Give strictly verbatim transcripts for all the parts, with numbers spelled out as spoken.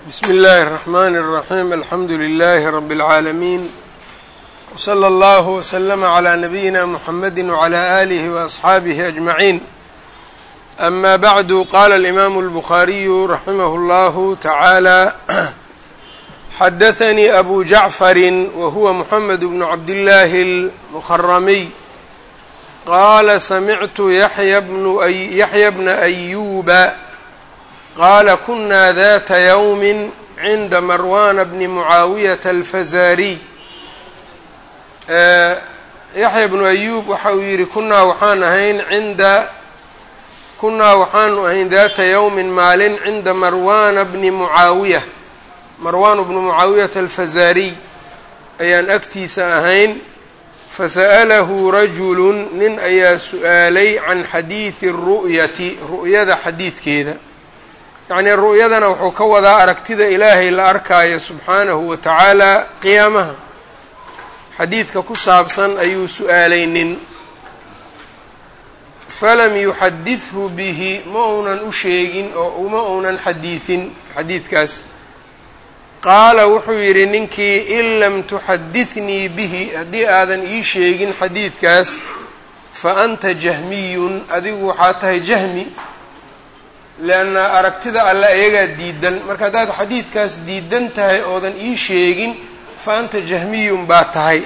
بسم الله الرحمن الرحيم الحمد لله رب العالمين وصلى الله وسلم على نبينا محمد وعلى آله وأصحابه أجمعين أما بعد قال الإمام البخاري رحمه الله تعالى حدثني أبو جعفر وهو محمد بن عبد الله المخرمي قال سمعت يحيى بن, أي يحيى بن أيوب قال كنا ذات يوم عند مروان بن معاوية الفزاري يحيى بن أيوب waxa uu yihi kunaa waxaan ahayn cinda kunaa waxaanu ahayn daata yawmin maalin cinda marwana bni mucaawiya marwan bnu mucaawiyata alfazariy ayaan agtiisa ahayn fasa'alahu rajulu nin ayaa su-aalay can xadiidi الru'yati ru'yada xadiidkeeda yacnii ru'yadana wuxuu ka wadaa aragtida ilaahay la arkaayo subxaanahu wa tacaala qiyaamaha xadiidka ku saabsan ayuu su-aalay nin falam yuxadidhu bihi ma uunan u sheegin oo uma uunan xadiidin xadiidkaas qaala wuxuu yidhi ninkii in lam tuxadidnii bihi haddii aadan ii sheegin xadiidkaas fa anta jahmiyun adigu waxaa tahay jahmi leanna aragtida alle ayagaa diidan marka haddaad xadiidkaas diidan tahay oodan ii sheegin fa anta jahmiyun baa tahay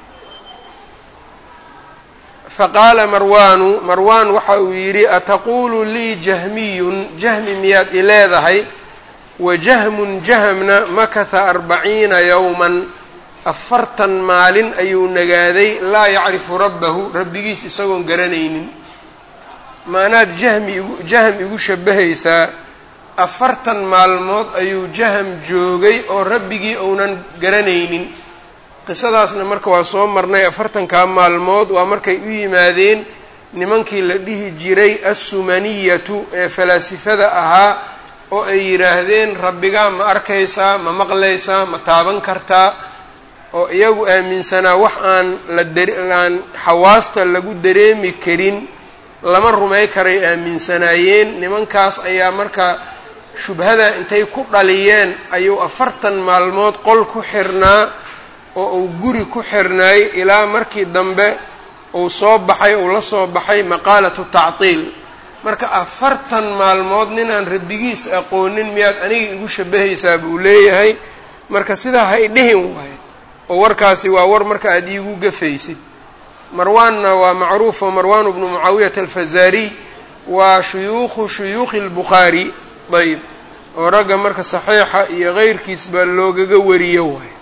faqaala marwaanu marwaan waxa uu yidhi ataquulu lii jahmiyun jahmi miyaad i leedahay wa jahmun jahamna makatha arbaciina yowman afartan maalin ayuu nagaaday laa yacrifu rabbahu rabbigiis isagoon garanaynin maanaad jahmi igu jaham igu shabahaysaa afartan maalmood ayuu jaham joogay oo rabbigii ounan garanaynin qisadaasna marka waa soo marnay afartankaa maalmood waa markay u yimaadeen nimankii la dhihi jiray assumaniyatu ee falaasifada ahaa oo ay yidhaahdeen rabbigaa ma arkaysaa ma maqlaysaa ma taaban kartaa oo iyagu aaminsanaa wax aan la aan xawaasta lagu dareemi karin lama rumay karay aaminsanaayeen nimankaas ayaa marka shubhada intay ku dhaliyeen ayuu afartan maalmood qol ku xirnaa oo uu guri ku xirnaay ilaa markii dambe uu soo baxay uu la soo baxay maqaalatu tactiil marka afartan maalmood ninaan rabbigiis aqoonin miyaad aniga igu shabahaysaa buu leeyahay marka sidaa ha idhihin waayo oo warkaasi waa war marka aada iigu gafaysid marwaanna waa macruufo marwan bnu mucaawiyata alfazariy waa shuyuukhu shuyuukhi اlbukhaari ayb oo ragga marka saxiixa iyo keyrkiis baa loogaga wariyo waayo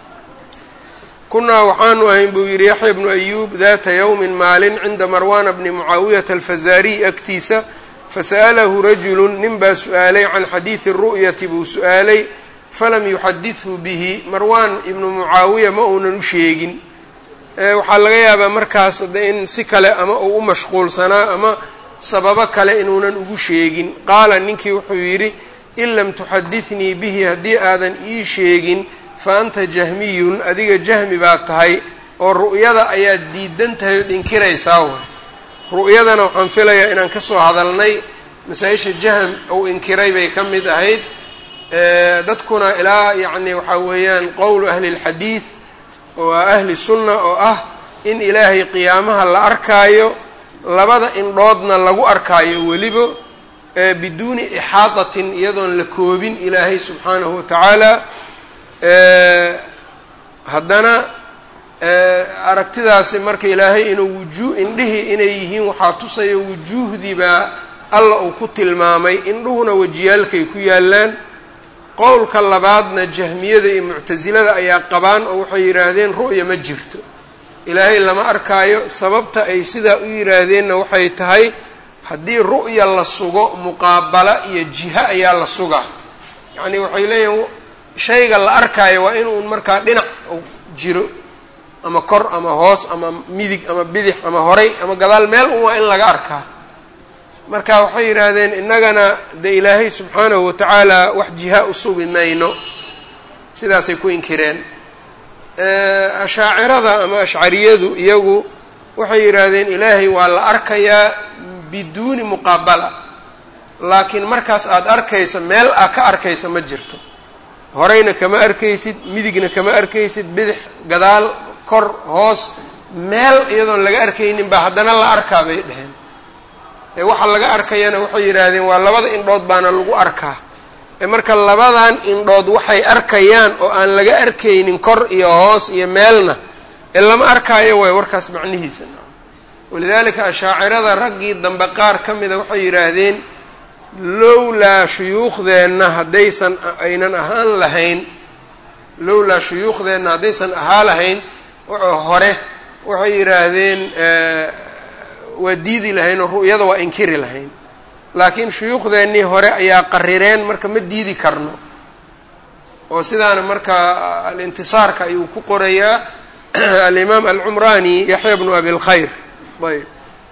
kunaa waxaanu ahayn buu yidhi yaxya bnu ayuub daata yowmin maalin cinda marwana bni mucaawiyata alfazariy agtiisa fasa'alahu rajulu nin baa su-aalay can xadiidi الru'yati buu su-aalay falam yuxadidhu bihi marwan ibnu mucaawiya ma uunan u sheegin waxaa laga yaabaa markaas de in si kale ama uu u mashquulsanaa ama sababo kale inuunan ugu sheegin qaala ninkii wuxuu yidhi in lam tuxadidnii bihi haddii aadan ii sheegin fa anta jahmiyun adiga jahmi baa tahay oo ru'yada ayaad diidan tahay od inkiraysaa waay ru'yadana waxaan filayaa inaan ka soo hadalnay masaa-isha jahm ou inkiray bay ka mid ahayd dadkuna ilaa yacni waxaa weeyaan qowlu ahli اlxadiid waa ahli sunna oo ah in ilaahay qiyaamaha la arkaayo labada indhoodna lagu arkaayo weliba biduuni ixaadatin iyadoon la koobin ilaahay subxaanahu wa tacaala haddana aragtidaasi marka ilaahay inuu wujuuh indhihii inay yihiin waxaa tusaya wujuuhdii baa alla uu ku tilmaamay indhuhuna wejiyaalkay ku yaallaan qowlka labaadna jahmiyada iyo muctasilada ayaa qabaan oo waxay yidhaahdeen ru'ya ma jirto ilaahay lama arkaayo sababta ay sidaa u yidhaahdeenna waxay tahay haddii ru'ya la sugo muqaabala iyo jiha ayaa la sugaa yacnii waxay leeyihin shayga la arkaayo waa inuun markaa dhinac u jiro ama kor ama hoos ama midig ama bidix ama horay ama gadaal meel un waa in laga arkaa marka waxay yidhaahdeen innagana de ilaahay subxaanahu wa tacaala wax jiha u sugi mayno sidaasay ku inkireen ashaacirada ama ashcariyadu iyagu waxay yidhaahdeen ilaahay waa la arkayaa biduuni muqaabala laakiin markaas aada arkaysa meel aa ka arkaysa ma jirto horeyna kama arkaysid, midigna kama arkaysid, bidix, gadaal, kor, hoos, meel iyadoon laga arkaynin baa haddana la arkaa bay dheheen. ee waxa laga arkayana waxay yidhaahdeen waa labada indhood baana lagu arkaa. ee marka labadan indhood waxay arkayaan oo aan laga arkaynin kor iyo hoos iyo meelna ee lama arkaayo way warkaas macnihiisa. walidaalika ashaacirada raggii dambe qaar ka mida waxay yidhaahdeen lowlaa shuyuukhdeenna haddaysan aynan ahaan lahayn lowlaa shuyuukhdeenna haddaysan ahaa lahayn hore waxay yidhaahdeen waa diidi lahayn oo ru'yada waa inkiri lahayn. laakiin shuyuukhdeennii hore ayaa qarireen, marka ma diidi karno. oo sidaana marka alintisaarka ayuu ku qorayaa alimaam alcumraani yaxya bnu abi lkhayr. ayb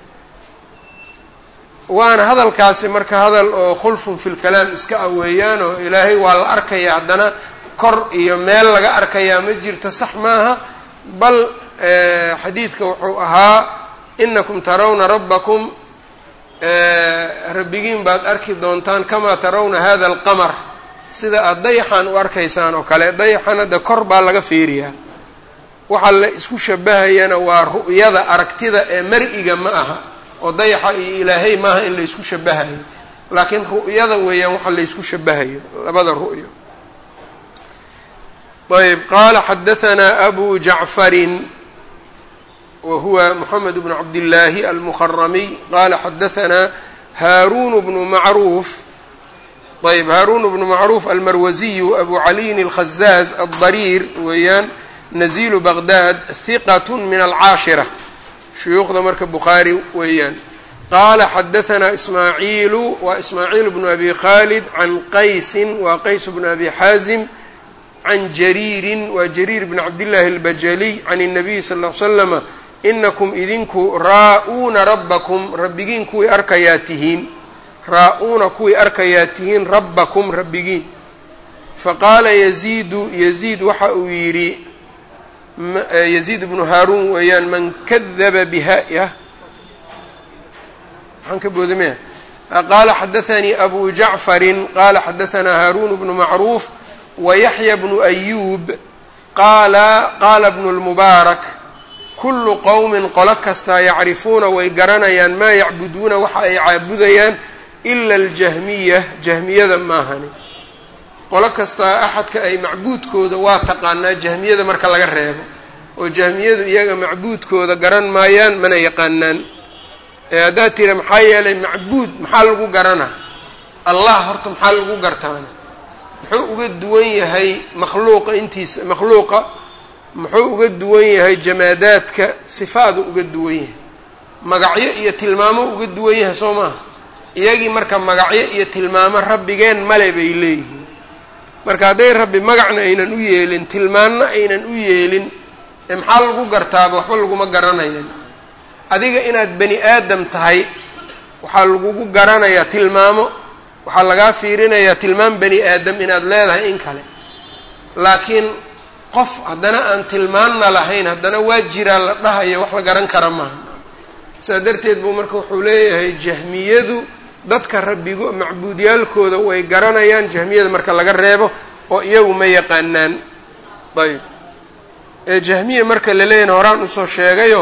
waana hadalkaasi marka hadal oo khulfun fi lkalaam iska ah weeyaan, oo ilaahay waa la arkaya haddana kor iyo meel laga arkayaa ma jirto, sax maaha. bal xadiidka wuxuu ahaa inakum tarawna rabbakum rabbigiin baad arki doontaan kamaa tarawna hada alqamar, sida aad dayaxan u arkaysaan oo kale. dayaxan hadda kor baa laga fiiriyaa, waxaa la isku shabahayana waa ru'yada aragtida ee mar'iga ma aha, oo dayaxa iyo ilaahay maaha in la isku shabahayo, laakiin ru'yada weeyaan waxa la isku shabahayo, labada ru'yo. ayb qaala xadahanaa abu jacfarin wa huwa moxamed bnu cabdillaahi almukaramiy qaala xadahanaa haaruun bnu macruuf. ayb haaruun bnu macruuf almarwasiyu abu caliyin alkhazaaz aldariir weeyaan, nazilu baqdaad, hiqat min alcaashira, shuyuukhda marka bukhaari weeyaan. qaala xadahanaa ismaaciilu waa ismaaciil bnu abi khaalid can qaysin waa qays bnu abi xaazim can jariirin waa jariir bn cabdillaahi albajaliy can الnabiy sal ll ly slama inakum idinku raa-uuna rabbakum rabbigiin kuwii arkayaa tihiin raa-uuna kuwii arkayaa tihiin rabbakum rabbigiin. faqaala yaziidu yaziid waxa uu yidhi yaziid bnu haaruun weeyaan man kadaba biha yah maxaan ka boodamaya qaala xadaanii abu jacfarin qaala xadahanaa haaruun bnu macruuf wayaxya bnu ayuub qaala qaala bnu lmubaarak kullu qowmin qolo kastaa yacrifuuna way garanayaan maa yacbuduuna waxa ay caabudayaan ila aljahmiya jahmiyada maahani. qolo kastaa axadka ay macbuudkooda waa taqaanaa jahmiyada marka laga reebo, oo jahmiyadu iyaga macbuudkooda garan maayaan mana yaqaanaan. ee haddaad tira maxaa yeelay macbuud maxaa lagu garanaa? allah horta maxaa lagu gartaana? muxuu uga duwan yahay makhluuqa intiisa makhluuqa muxuu uga duwan yahay jamaadaadka? sifaadu uga duwan yahay, magacyo iyo tilmaamo uga duwan yahay soo maaha. iyagii marka magacyo iyo tilmaamo rabbigeen male bay leeyihiin. marka hadday rabbi magacna aynan u yeelin tilmaanna aynan u yeelin ee maxaa lagu gartaaba? waxba laguma garanayan. adiga inaad bani aadam tahay waxaa lagugu garanayaa tilmaamo, waxaa lagaa fiirinayaa tilmaam bani aadam inaad leedahay in kale. laakiin qof haddana aan tilmaanna lahayn haddana waa jiraa la dhahayo wax la garan kara maaha. sidaa darteed buu marka wuxuu leeyahay jahmiyadu dadka rabbigo macbuudyaalkooda way garanayaan, jahmiyada marka laga reebo oo iyagu ma yaqaanaan. ayb ee jahmiya marka la leeyahna horaan usoo sheegayo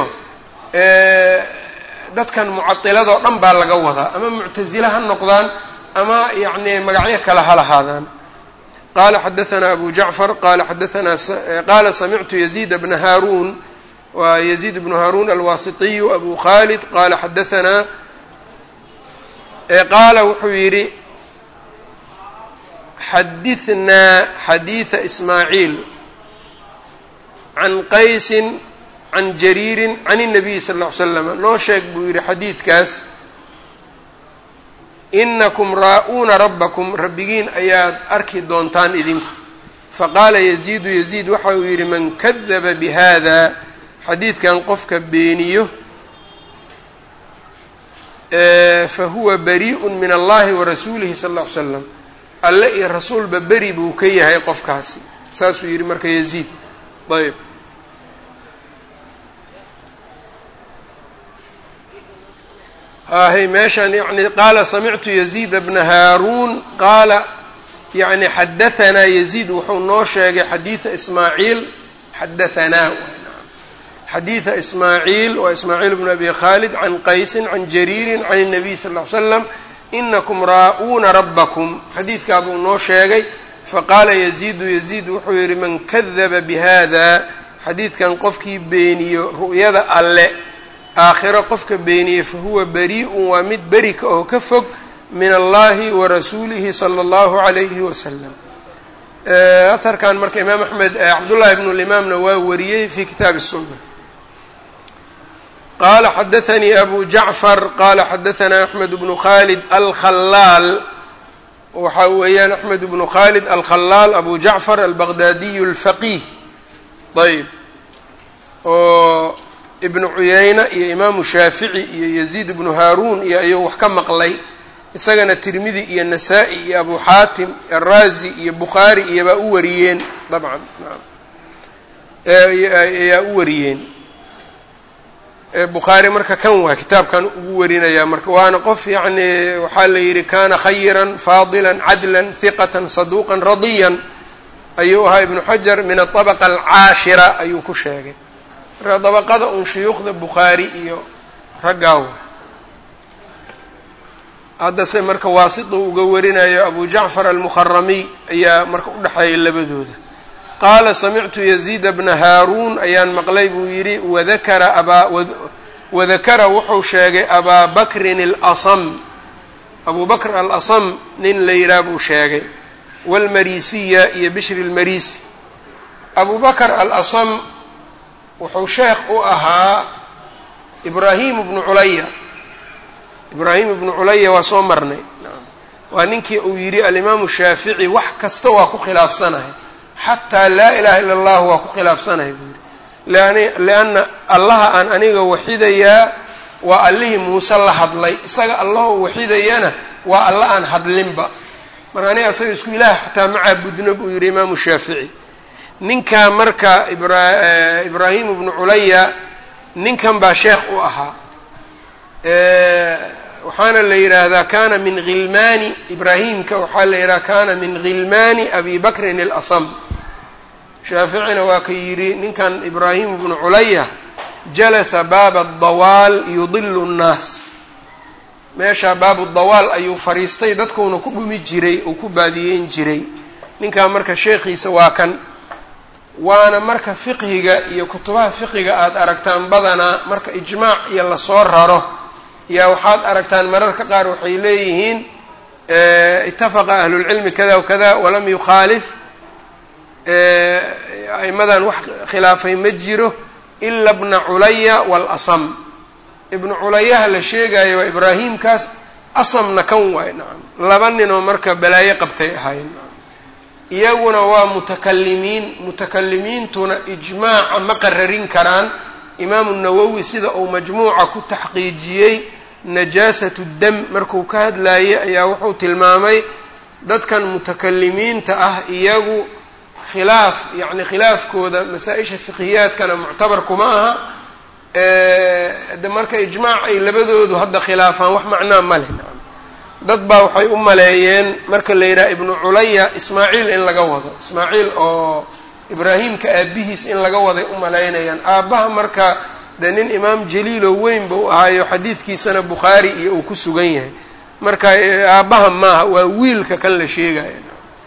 dadkan mucadiladoo dhan baa laga wadaa, ama muctasile ha noqdaan ama yacni magacyo kale ha lahaadaan. qaala xadahanaa abu jacfar qaala xadahanaa qaala samictu yaziid bna haaruun waa yaziid bnu haaruun alwaasitiyu abu khaalid qaala xadahanaa qaala wuxuu yidhi xadihnaa xadiida ismaaciil can qaysin can jariirin can الnabiy sal ll ly slam noo sheeg buu yidhi xadiidkaas inakum raa-uuna rabbakum rabbigiin ayaad arki doontaan idinku. faqaala yaziidu yaziid waxa uu yidhi man kadaba bihada xadiidkan qofka beeniyo fahuwa bariiءun min allahi warasuulihi sal ll ly slam alle iyo rasuulba beri buu ka yahay qofkaasi. saasuu yidhi marka yaziid. ayb ahay meeshan yani qaala samictu yaziid bna haaruun qaala yacni xadahanaa yaziid wuxuu noo sheegay xadiida ismaaciil xadahanaa xadiida ismaaciil waa ismaaciil bnu abi khaalid can qaysin can jariirin can الnabiy sal ll ly slam inakum raa'uuna rabbakum xadiidkaa buu noo sheegay faqaala yaziidu yaziid wuxuu yidhi man kadaba bihada xadiidkan qofkii beeniyo ru'yada alle aakhiro qofka beeniye fahuwa barii'un waa mid beri ka oo ka fog min allahi wa rasuulihi sala allahu calayhi wasalam. aharkan marka imaam axmed cabdullahi ibnu limaamna waa wariyey fi kitaabi الsunna. qaala xadaanii abu jacfar qaala xadaanaa axmed bnu khalid alkhalaal waxa weeyaan axmed bnu khalid alkhalaal abu jacfar albaqdaadiyu alfaqiih ayb oo ibnu cuyayna iyo imaamu shaafici iyo yaziid ibnu haaruun iyo ayuu wax ka maqlay isagana tirmidi iyo nasaa-i iyo abu xaatim araazi iyo bukhaari iyobaa u wariyeen dabcan ayaa u wariyeen bukhaari marka kan waa kitaabkan ugu warinayaa marka waana qof yacni waxaa la yidhi kana khayiran faadilan cadlan hiqatan saduuqan radiyan ayuu ahaa ibnu xajar min aطabaqa alcaashira ayuu ku sheegay marka dabaqada un shuyuukhda bukhaari iyo raggaawa haddase marka waasitu uga warinayo abu jacfar almukharamiy ayaa marka u dhexeeya labadooda. qaala samictu yaziida bna haaruun ayaan maqlay buu yidhi wadakara abaa wadakara wuxuu sheegay abaa bakrin alasam abu bakr alasam nin la yidhaha buu sheegay waalmarisiya iyo bishri lmarisi. abu bakr alasam wuxuu sheekh u ahaa ibraahim bnu culaya ibraahim ibnu culaya waa soo marnay waa ninkii uu yidhi alimaamu shaafici wax kasta waa ku khilaafsanahay xataa laa ilaha illa allah waa ku khilaafsanahay buu yidhi lianna allaha aan aniga waxidayaa waa allihii muuse la hadlay isaga allahoo waxidayana waa alla aan hadlinba marka aniga isaga isku ilaah xataa ma caabudna buu yidhi imaamu shaafici. ninkaa marka ibraahim ibnu culaya ninkan baa sheekh u ahaa waxaana la yidhaahdaa kana min hilmaani ibraahimka waxaa la yidhaha kana min hilmaani abi bakrin alasam. shaaficina waa ka yidhi ninkan ibraahim bnu culaya jalasa baaba dawaal yudilu nnaas meeshaa baabu dawaal ayuu fariistay dadkuuna ku dhumi jiray oo ku baadiyeyn jiray. ninkaa marka sheekhiisa waa kan waana marka fiqhiga iyo kutubaha fiqhiga aada aragtaan badanaa marka ijmaac iyo lasoo raro yaa waxaad aragtaan mararka qaar waxay leeyihiin itafaqa ahlulcilmi kada wakada walam yukhaalif aimadan wax khilaafay ma jiro ila bna culaya waalasam. ibnu culayaha la sheegayo waa ibraahimkaas asamna kan waay nacam laba ninoo marka balaayo qabtay ahaayeen iyaguna waa mutakalimiin mutakalimiintuna ijmaaca ma qararin karaan. imaamu nawowi sida uu majmuuca ku taxqiijiyey najaasatu dam markuu ka hadlayay ayaa wuxuu tilmaamay dadkan mutakalimiinta ah iyagu khilaaf yacni khilaafkooda masaa-isha fiqhiyaadkana muctabar kuma aha de marka ijmaac ay labadoodu hadda khilaafaan wax macnaa ma leh. dad baa waxay u maleeyeen marka la yidhaha ibnu culaya ismaaciil in laga wado ismaaciil oo ibraahimka aabbihiis in laga waday u malaynayaan. aabbaha marka dee nin imaam jaliiloo weyn ba u ahaayo xadiidkiisana bukhaari iyo uu ku sugan yahay marka aabbaha maaha waa wiilka kan la sheegaya.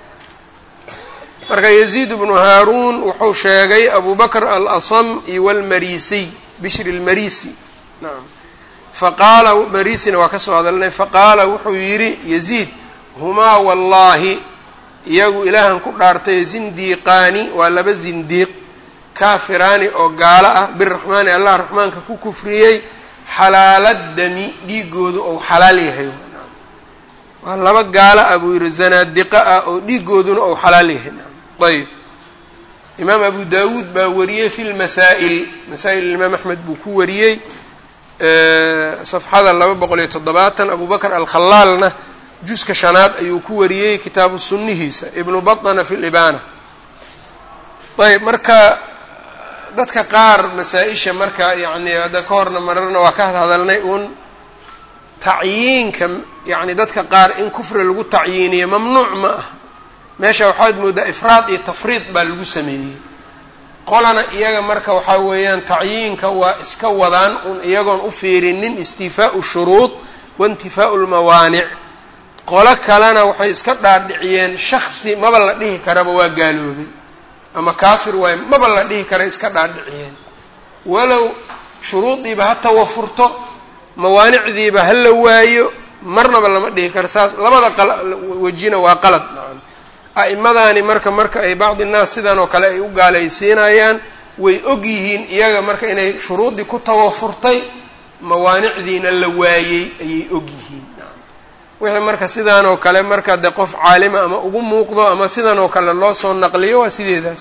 marka yaziid bnu haaruun wuxuu sheegay abu bakr alasam iyo walmarisiy bishri lmarisi nacam faqaala marisina waa ka soo hadalnay faqaala wuxuu yidhi yaziid humaa wallaahi iyagu ilaahan ku dhaartay zindiiqaani waa laba zindiiq kaafiraani oo gaalo ah biraxmaani allah raxmaanka ku kufriyey xalaaladami dhiigoodu ou xalaal yahay waa laba gaalo ah buu yidhi zanaadiqa ah oo dhiigooduna ou xalaal yahay ayb imaam abu daawuud baa wariyey fi lmasaa'il masaa'il imaam axmed buu ku wariyey safxada laba boqol iyo toddobaatan abu bakr alkhalaalna juska shanaad ayuu ku wariyey kitaabu sunnihiisa ibnu batana fi libaana. ayb marka dadka qaar masaa-isha marka yacni hadda ka horna mararna waa ka hadalnay uun tacyiinka yacni dadka qaar in kufri lagu tacyiiniyo mamnuuc ma ah meesha waxaad moodaa ifraad iyo tafriid baa lagu sameeyey. qolana iyaga marka waxaa weeyaan tacyiinka waa iska wadaan un iyagoon u fiirinin istiifaau shuruud waintifaau lmawaanic. qolo kalena waxay iska dhaadhiciyeen shaksi maba la dhihi karaba waa gaaloobay ama kaafir waay maba la dhihi kara iska dhaadhiciyeen, walow shuruudiiba ha tawafurto mawaanicdiiba ha la waayo marnaba lama dhihi karo saas. labada wejina waa qalad. a'imadaani marka marka ay bacdi nnaas sidan oo kale ay u gaalaysiinayaan way og yihiin iyaga marka inay shuruuddii ku tawafurtay mawaanicdiina la waayey ayay og yihiin. wixii marka sidan oo kale marka de qof caalima ama ugu muuqdo ama sidan oo kale loo soo naqliyo waa sideedaas.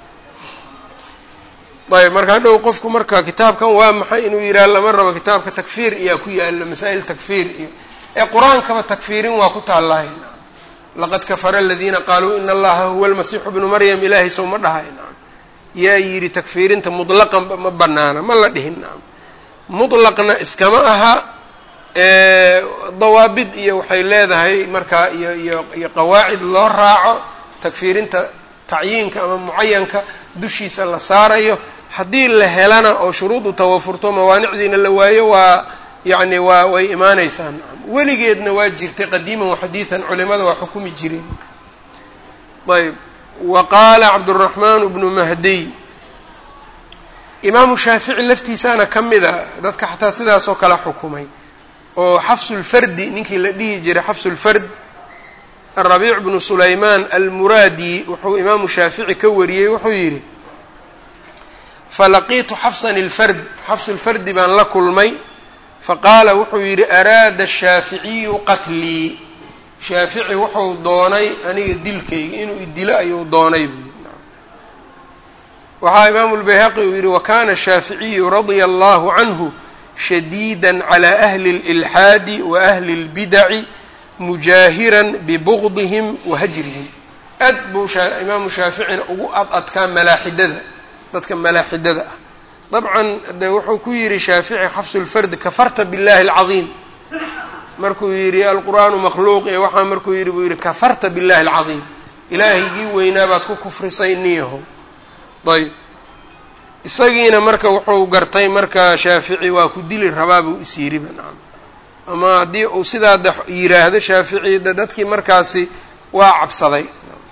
ayb marka hadhow qofku marka kitaabkan waa maxay inuu yidhaha lama rabo, kitaabka takfiir iyaa ku yaalo, masaa'il takfiir iyo ee qur-aankaba takfiirin waa ku taallahay. laqad kafara aladiina qaaluu ina allaha huwa almasiixu bnu maryam ilaahay sow ma dhahay nacam. yaa yidhi takfiirinta mutlaqan ma banaana, ma la dhihin nacam. mutlaqna iskama aha, dawaabid iyo waxay leedahay markaa iyo iyo iyo qawaacid loo raaco takfiirinta tacyiinka ama mucayanka dushiisa la saarayo. haddii la helana oo shuruudu tawafurto mawaanicdiina la waayo waa yacni waa way imaanaysaa nacam. weligeedna waa jirtay qadiiman waxadiidan culimada waa xukumi jireen. ayb wa qaala cabduraxmaan bnu mahdiy, imaamu shaafici laftiisaana ka mida dadka xataa sidaas oo kale xukumay, oo xafsulfardi ninkii la dhihi jiray xafsulfard arabiic bnu sulaymaan almuraadi wuxuu imaamu shaafici ka wariyey, wuxuu yidhi falaqiitu xafsan ilfard, xafsulfardi baan la kulmay, faqaala wuxuu yidhi araada ashaaficiyu qatlii, shaafici wuxuu doonay aniga dilkayga inuu idilo ayuu doonay buu yidhi. waxaa imaamu lbayhaqi uu yidhi wakana shaaficiyu radia allahu canhu shadiida calى ahli اlilxaadi wa ahli اlbidaci mujaahiran bibugdihim wa hajrihim. aad buu imaamu shaaficina ugu ad adkaa malaaxidada, dadka malaaxidada ah. dabcan de wuxuu ku yidhi shaafici xafsulfardi kafarta biاllahi اlcadiim markuu yidhi alqur'aanu makhluuq iyo waxaa markuu yidhi buu yidhi kafarta biاllahi اlcadiim, ilaahigii weynaa baad ku kufrisay niyahow. ayb isagiina marka wuxuu gartay marka shaafici waa ku dili rabaa buu is yidhiba nacam. ama haddii uu sidaa de yidhaahdo shaafici de dadkii markaasi waa cabsaday.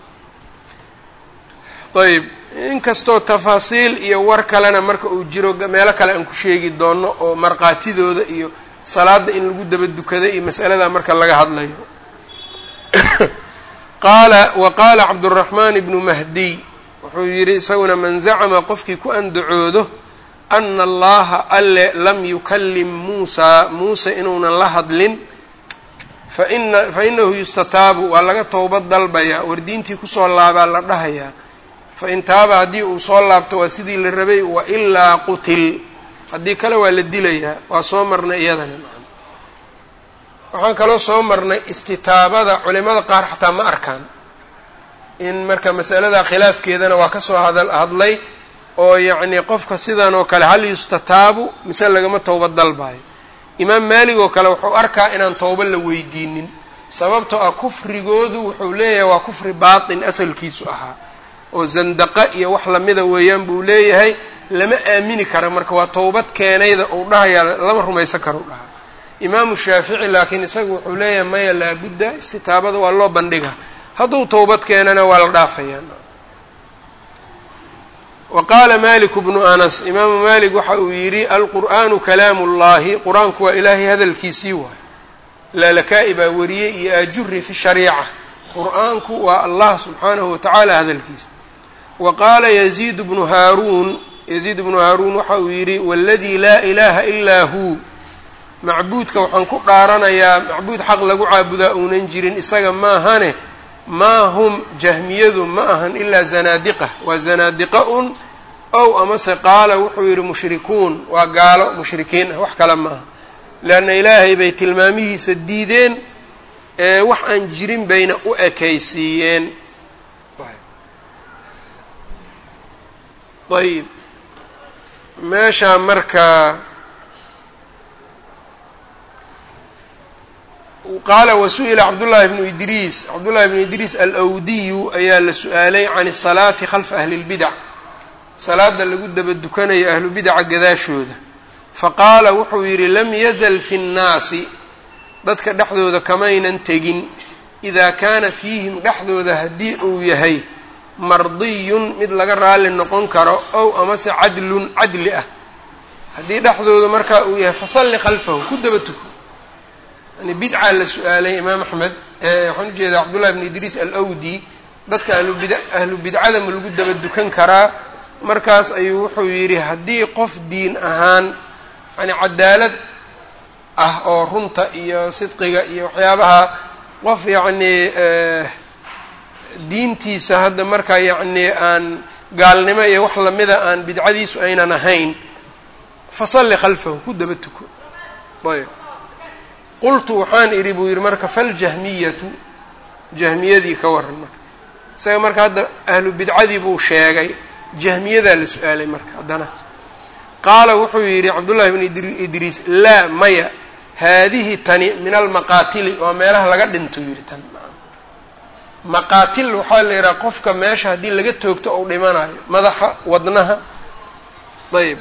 ayb inkastoo tafaasiil iyo war kalena marka uu jiro meelo kale aan ku sheegi doono oo markhaatidooda iyo salaada in lagu daba dukada iyo mas'alada marka laga hadlayo. qaala wa qaala cabduraxmaan ibnu mahdiy wuxuu yidhi isaguna man zacama qofkii ku andacoodo ana allaha alle lam yukallim muusaa muuse inuunan la hadlin faina fainahu yustataabu waa laga towbad dalbayaa, war diintii kusoo laabaa la dhahayaa. fain taaba haddii uu soo laabto waa sidii la rabay, wa ilaa qutil haddii kale waa la dilayaa. waa soo marnay iyadana. waxaan kaloo soo marnay istitaabada culimada qaar xataa ma arkaan in marka masalada khilaafkeedana waa ka soo hadal hadlay oo yacni qofka sidan oo kale hal yustataabu mise lagama towbad dalbayo. imaam maalig oo kale wuxuu arkaa inaan towba la weydiinin, sababtoo ah kufrigoodu wuxuu leeyahay waa kufri baatin asalkiisu ahaa oo zandaqa iyo wax lamida weeyaan buu leeyahay, lama aamini karo. marka waa towbad keenayda uu dhahayaa lama rumaysan karo u dhahaa. imaamu shaafici laakiin isagu wuxuu leeyahay maya laabudda istitaabada waa loo bandhiga, hadduu towbad keenana waa la dhaafayaa. wa qaala maliku bnu anas, imaamu malik waxa uu yidhi alqur'aanu kalaamu llahi, qur-aanku waa ilaahay hadalkiisii waay. laalakaa'i baa wariyey iyo ajuri fi shariica, qur-aanku waa allah subxaanahu watacaala hadalkiisa. wa qaala yaziid bnu haaruun, yaziid bnu haaruun waxa uu yidhi waladii laa ilaaha ilaa huu, macbuudka waxaan ku dhaaranayaa macbuud xaq lagu caabudaa uunan jirin isaga maahane, maa hum jahmiyadu ma ahan ilaa zanaadiqa, waa zanaadiqa un, ow amase qaala wuxuu yidhi mushrikuun, waa gaalo mushrikiin ah wax kale maaha. leanna ilaahay bay tilmaamihiisa diideen, ee wax aan jirin bayna u ekaysiiyeen. ayib meeshaa marka qaala wasu'ila cabdullaahi bnu idriis cabdullaahi bnu idriis alawdiyu ayaa la su-aalay can asalaati khalfa ahli اlbidac salaada lagu daba dukanayo ahlu bidaca gadaashooda faqaala wuxuu yidhi lam yazal fi nnaasi dadka dhexdooda kamaynan tegin idaa kaana fiihim dhexdooda haddii uu yahay mardiyun mid laga raalli noqon karo ow amase cadlun cadli ah haddii dhexdooda markaa uu yahay fasalli khalfahu ku daba tuko yani bidcaa la su-aalay imaam axmed waxaan ujeedaa cabdullahi bn idriis alawdi dadka ahlubid ahlu bidcada ma lagu daba dukan karaa markaas ayuu wuxuu yidhi haddii qof diin ahaan yani cadaalad ah oo runta iyo sidqiga iyo waxyaabaha qof yacnii diintiisa hadda markaa yacnii aan gaalnimo iyo wax lamida aan bidcadiisu aynan ahayn fasalli khalfahu ku daba tuko ayb qultu waxaan idhi buu yidhi marka faljahmiyatu jahmiyadii ka waran marka isaga marka hadda ahlu bidcadii buu sheegay jahmiyadaa la su-aalay marka haddana qaala wuxuu yidhi cabdullahi bn idriis laa maya haadihi tani min almaqaatili waa meelaha laga dhinto yidhi tan maqaatil waxaa la yidhaha qofka meesha haddii laga toogto ou dhimanayo madaxa wadnaha ayb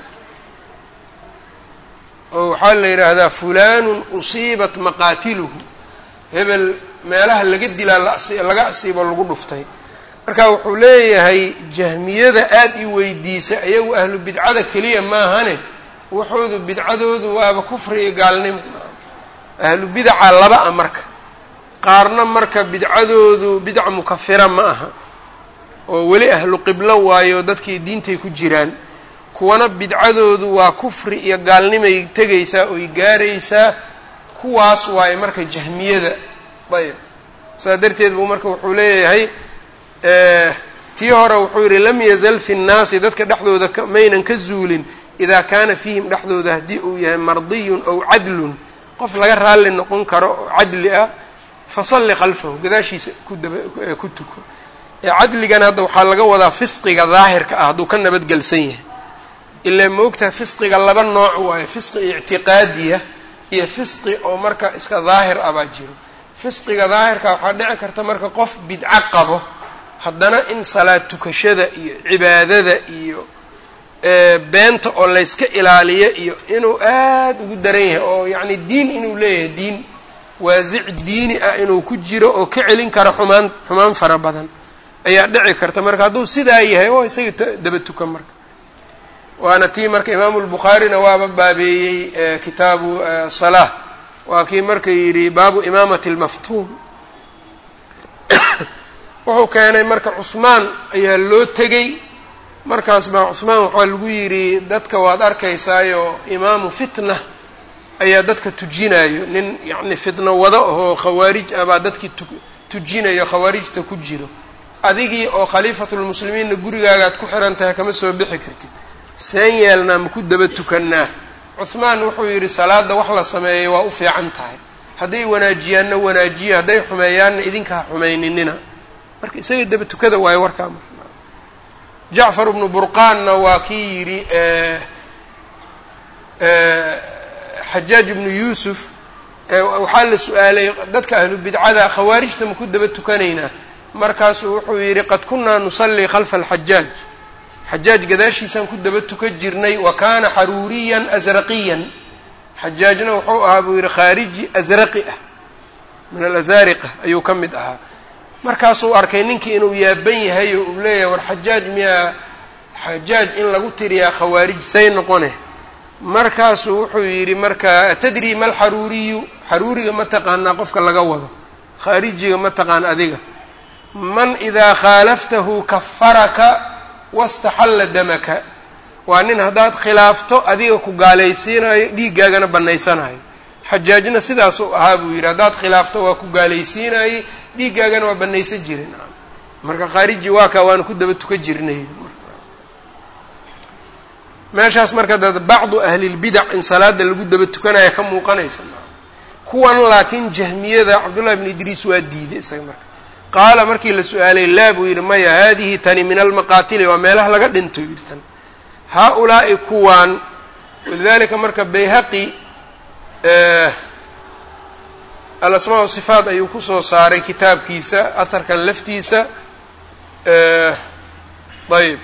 oo waxaa la yidhaahdaa fulanun usiibat maqaatiluhu hebel meelaha laga dilaa laga asiibo lagu dhuftay marka wuxuu leeyahay jahmiyada aada i weydiisa iyagu ahlu bidcada keliya maahane waxoodu bidcadoodu waaba kufri iyo gaalnimo ahlu bidaca laba a marka qaarna marka bidcadoodu bidca mukafira ma aha oo weli ahlu qiblo waayo dadkii diintay ku jiraan kuwana bidcadoodu waa kufri iyo gaalnimay tegaysaa oy gaaraysaa kuwaas waaye marka jahmiyada ayb saas darteed buu marka wuxuu leeyahay tii hore wuxuu yidhi lam yazal fi nnaasi dadka dhexdooda maynan ka zuulin idaa kaana fiihim dhexdooda haddii uu yahay mardiyun ow cadlun qof laga raalli noqon karo oo cadli ah fasalli khalfahu gadaashiisa kudaba ku tuko ee cadligan hadda waxaa laga wadaa fisqiga daahirka ah hadduu ka nabadgelsan yahay ilaa moogtaha fisqiga laba nooc waayo fisqi ictiqaadiya iyo fisqi oo marka iska daahir ah baa jiro fisqiga daahirka waxaa dhici karta marka qof bidco qabo haddana in salaad tukashada iyo cibaadada iyo beenta oo layska ilaaliyo iyo inuu aada ugu daran yahay oo yacni diin inuu leeyahay diin waasic diini ah inuu ku jiro oo ka celin karo xumaan xumaan fara badan ayaa dhici karta marka hadduu sidaa yahay oo isaga daba tukan marka waana tii marka imaamu lbukhaarina waaba baabeeyey kitaabu salaa waa kii marka yidhi baabu imaamati lmaftuun wuxuu keenay marka cusmaan ayaa loo tegey markaas baa cusmaan waxaa lagu yidhi dadka waad arkaysaayo imaamu fitna ayaa dadka tujinayo nin yacni fitno wado ahoo khawaarij ah baa dadkii tujinayo khawaarijta ku jiro adigii oo khaliifatulmuslimiinna gurigaagaad ku xihan tahay kama soo bixi kartid seen yeelnaa maku daba tukannaa cuhmaan wuxuu yidhi salaada wax la sameeyay waa u fiican tahay hadday wanaajiyaanna wanaajiyo hadday xumeeyaanna idinka ha xumayninina marka isaga daba tukada waayo warkaa marka jacfar ibnu burqaanna waa kii yidhi xajaaj ibnu yuusuf waxaa la su-aalay dadka ahlu bidcada khawaarijta maku daba tukanaynaa markaasuu wuxuu yidhi qad kunaa nusallii khalfa alxajaaj xajaaj gadaashiisaan ku daba tukan jirnay wa kaana xaruuriyan asraqiyan xajaajna wuxuu ahaa buu yidhi khaariji asraqi ah min alazaariqa ayuu ka mid ahaa markaasuu arkay ninkii inuu yaaban yahay oo uu leeyahay war xajaaj miyaa xajaaj in lagu tiriyaa khawaarij say noqone markaasuu wuxuu yidhi marka atadri ma alxaruuriyu xaruuriga ma taqaanaa qofka laga wado khaarijiga ma taqaan adiga man idaa khaalaftahu kafaraka wastaxalla damaka waa nin haddaad khilaafto adiga ku gaalaysiinayo dhiiggaagana bannaysanayo xajaajna sidaasuu ahaa buu yidhi haddaad khilaafto waa ku gaalaysiinayey dhiiggaagana waa bannaysan jirin marka khaariji waa kaa waana ku daba tukan jirnay meeshaas marka dad bacdu ahlilbidac in salaada lagu daba tukanaya ka muuqanaysa kuwan laakiin jahmiyada cabdullahi bn idriis waa diiday isaga marka qaala markii la su-aalay laa buu yidhi maya haadihi tani min almaqaatili waa meelaha laga dhinto yidhi tan haa-ulaa'i kuwaan walidaalika marka bayhaqi alasmaa wasifaat ayuu kusoo saaray kitaabkiisa aharkan laftiisa. ayb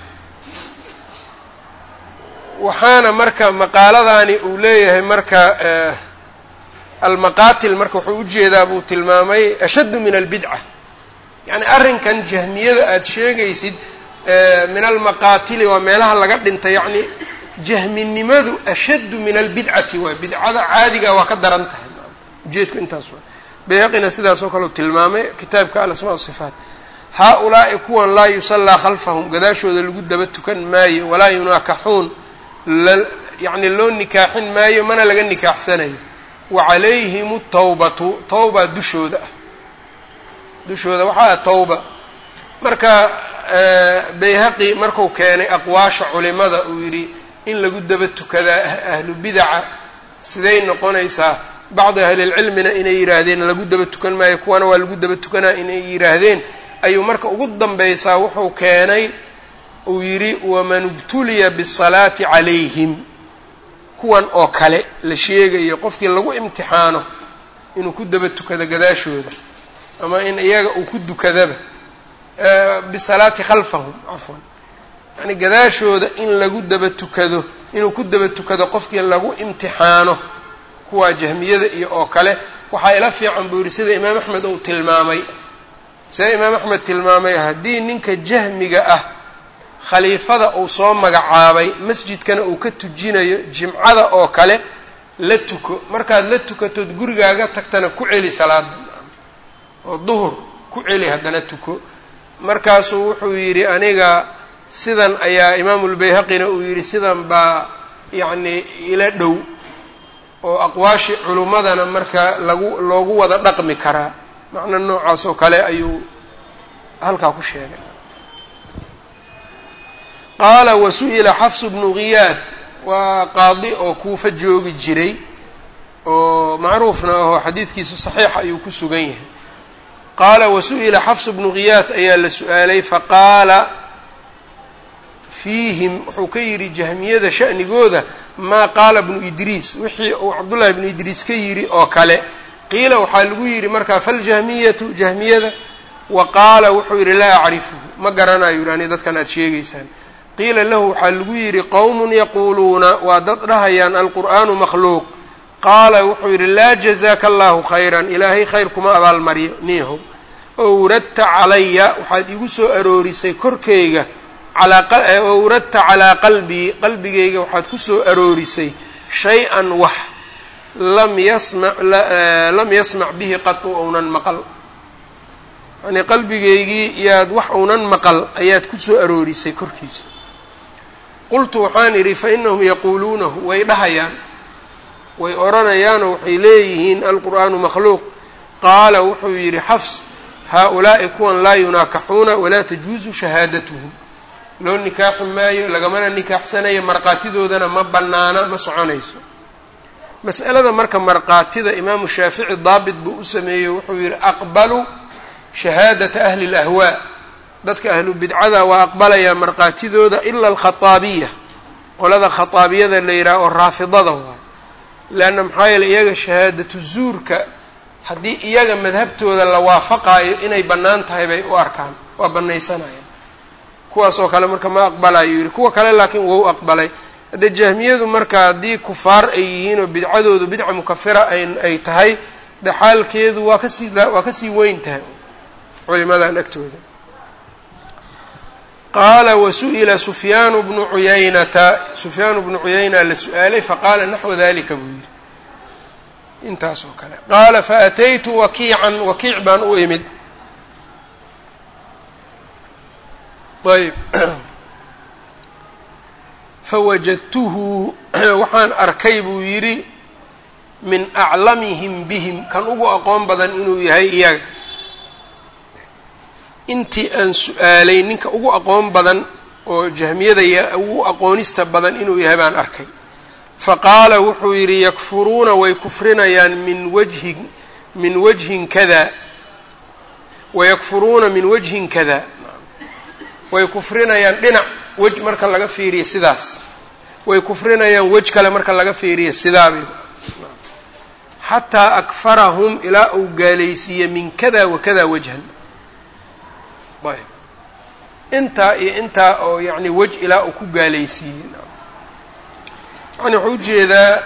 waxaana marka maqaaladani uu leeyahay marka almaqaatil marka wuxuu ujeedaa buu tilmaamay ashaddu min albidca, yani arrinkan jahmiyada aada sheegaysid min almaqaatili waa meelaha laga dhintay, yani jahminimadu ashaddu min albidcati waa bidcada caadiga waa ka daran tahay, ujeedku intaas waa. bayhaqina sidaas oo kale u tilmaamay kitaabka alasmaa wasifaat. haa-ulaa'i kuwan laa yusallaa khalfahum gadaashooda lagu daba tukan maayo, walaa yunaakaxuun yani loo nikaaxin maayo mana laga nikaaxsanayo. wa calayhim tawbatu tawba dushooda ah dushooda waxaa tawba. marka bayhaqi marku keenay aqwaasha culimada uu yidhi in lagu daba tukadaa ahlu bidaca siday noqonaysaa, bacdi ahlilcilmina inay yidhaahdeen lagu daba tukan maayo, kuwana waa lagu daba tukanaa inay yidhaahdeen, ayuu marka ugu dambaysaa wuxuu keenay uu yidhi waman ibtuliya bisalaati calayhim, kuwan oo kale la sheegayo qofkii lagu imtixaano inuu ku daba tukado gadaashooda ama in iyaga uu ku dukadaba bisalaati khalfahum cafwan, yani gadaashooda in lagu daba tukado inuu ku daba tukado qofkii lagu imtixaano, kuwaa jahmiyada iyo oo kale waxaa ila fiican buu yidhi sida imaam axmed uu tilmaamay sida imaam axmed tilmaamay haddii ninka jahmiga ah khaliifada uu soo magacaabay masjidkana uu ka tujinayo jimcada oo kale la tuko, markaad la tukatood gurigaaga tagtana ku celi salaada oo duhur ku celi haddana tuko. markaasuu wuxuu yidhi aniga sidan ayaa imaamulbayhaqina uu yidhi sidan baa yacni ila dhow oo aqwaashi culummadana marka lagu loogu wada dhaqmi karaa, macna noocaas oo kale ayuu halkaa ku sheegay. qaala wasu'ila xafs bnu ghiyaad, waa qaadi oo kuufa joogi jiray oo macruufna ahoo xadiidkiisu saxiixa ayuu ku sugan yahay. qaala wasu'ila xafs bnu ghiyaad ayaa la su-aalay faqaala fiihim wuxuu ka yidhi jahmiyada sha'nigooda maa qaala bnu idriis, wixii uu cabdullahi bnu idriis ka yidhi oo kale. qiila waxaa lagu yidhi markaa faljahmiyatu jahmiyada, wa qaala wuxuu yidhi laa acrifuhu ma garanayo yidhi ani dadkan aada sheegaysaan. qiila lahu waxaa lagu yidhi qowmun yaquuluuna waa dad dhahayaan alqur'aanu makhluuq. qaala wuxuu yidhi laa jazaaka allahu khayran, ilaahay khayr kuma abaalmaryo niihow. owradta calaya waxaad igu soo aroorisay korkayga owradta calaa qalbii qalbigayga waxaad ku soo aroorisay shay-an wax lam yasmac lam yasmac bihi qatu ounan maqal, yani qalbigaygii iyaad wax ounan maqal ayaad ku soo aroorisay korkiisa. qultu waxaan idhi fa inahum yaquuluunahu way dhahayaan way odhanayaanoo waxay leeyihiin alqur'aanu makhluuq. qaala wuxuu yidhi xafs haa-ulaa'i kuwan laa yunaakaxuuna walaa tajuusu shahaadatuhum, loo nikaaxi maayo lagamana nikaaxsanayo, markhaatidoodana ma bannaana ma soconayso. mas'alada marka markhaatida imaamu shaafici daabit buu u sameeyey, wuxuu yidhi aqbalu shahaadata ahli اlahwaa, dadka ahlu bidcada waa aqbalayaa markhaatidooda ila alkhaaabiya, qolada khataabiyada la yidhaha oo raafidada waay. leanna maxaa yeele iyaga shahaadatu zuurka haddii iyaga madhabtooda la waafaqaayo inay bannaan tahay bay u arkaan, waa bannaysanayaan. kuwaas oo kale marka ma aqbalayo yidhi, kuwa kale laakiin wou aqbalay. haddee jahmiyadu marka haddii kufaar ay yihiin oo bidcadoodu bidca mukafira ay tahay, de xaalkeedu waa kasii waa kasii weyn tahay culimadan agtooda. qaala wasu'ila sufyaanu bnu cuyaynata, sufyaanu bnu cuyayna la su-aalay faqaala naxwa dalika buu yidhi intaas oo kale. qaala faataytu wakiican, wakiic baan u imid. ayb fawajadtuhu waxaan arkay buu yidhi min aclamihim bihim, kan ugu aqoon badan inuu yahay iyaga. intii aan su-aalay ninka ugu aqoon badan oo jahmiyada ugu aqoonista badan inuu yahay baan arkay. faqaala wuxuu yidhi yakfuruuna way kufrinayaan min wajhin min wajhin kada wayakfuruuna min wajhin kada, way kufrinayaan dhinac wej marka laga fiiriyo sidaas, way kufrinayaan wej kale marka laga fiiriyo sidaabay. xataa akfarahum ilaa uu gaalaysiiye min kada wa kada wajhan ayb intaa iyo intaa oo yani wej ilaa uu ku gaalaysiiyey yani wuxuu ujeedaa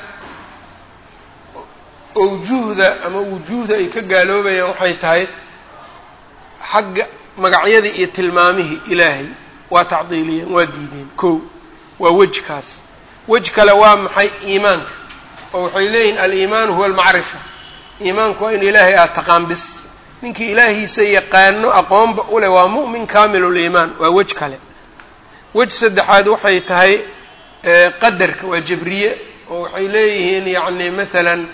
awjuhda ama wujuhda ay ka gaaloobayaan waxay tahay xagga magacyadii iyo tilmaamihii ilaahay waa tacdiiliyeen waa diideen ko waa wejkaas wej kale waa maxay iimaanka oo waxay leeyihin aliimaanu huwa almacrifa iimaanku waa in ilaahay aad taqaan bis ninkii ilaahiisa yaqaano aqoonba u leh waa mu'min kaamiluliimaan waa wej kale wej saddexaad waxay tahay qadarka waa jabriye oo waxay leeyihiin yacni maalan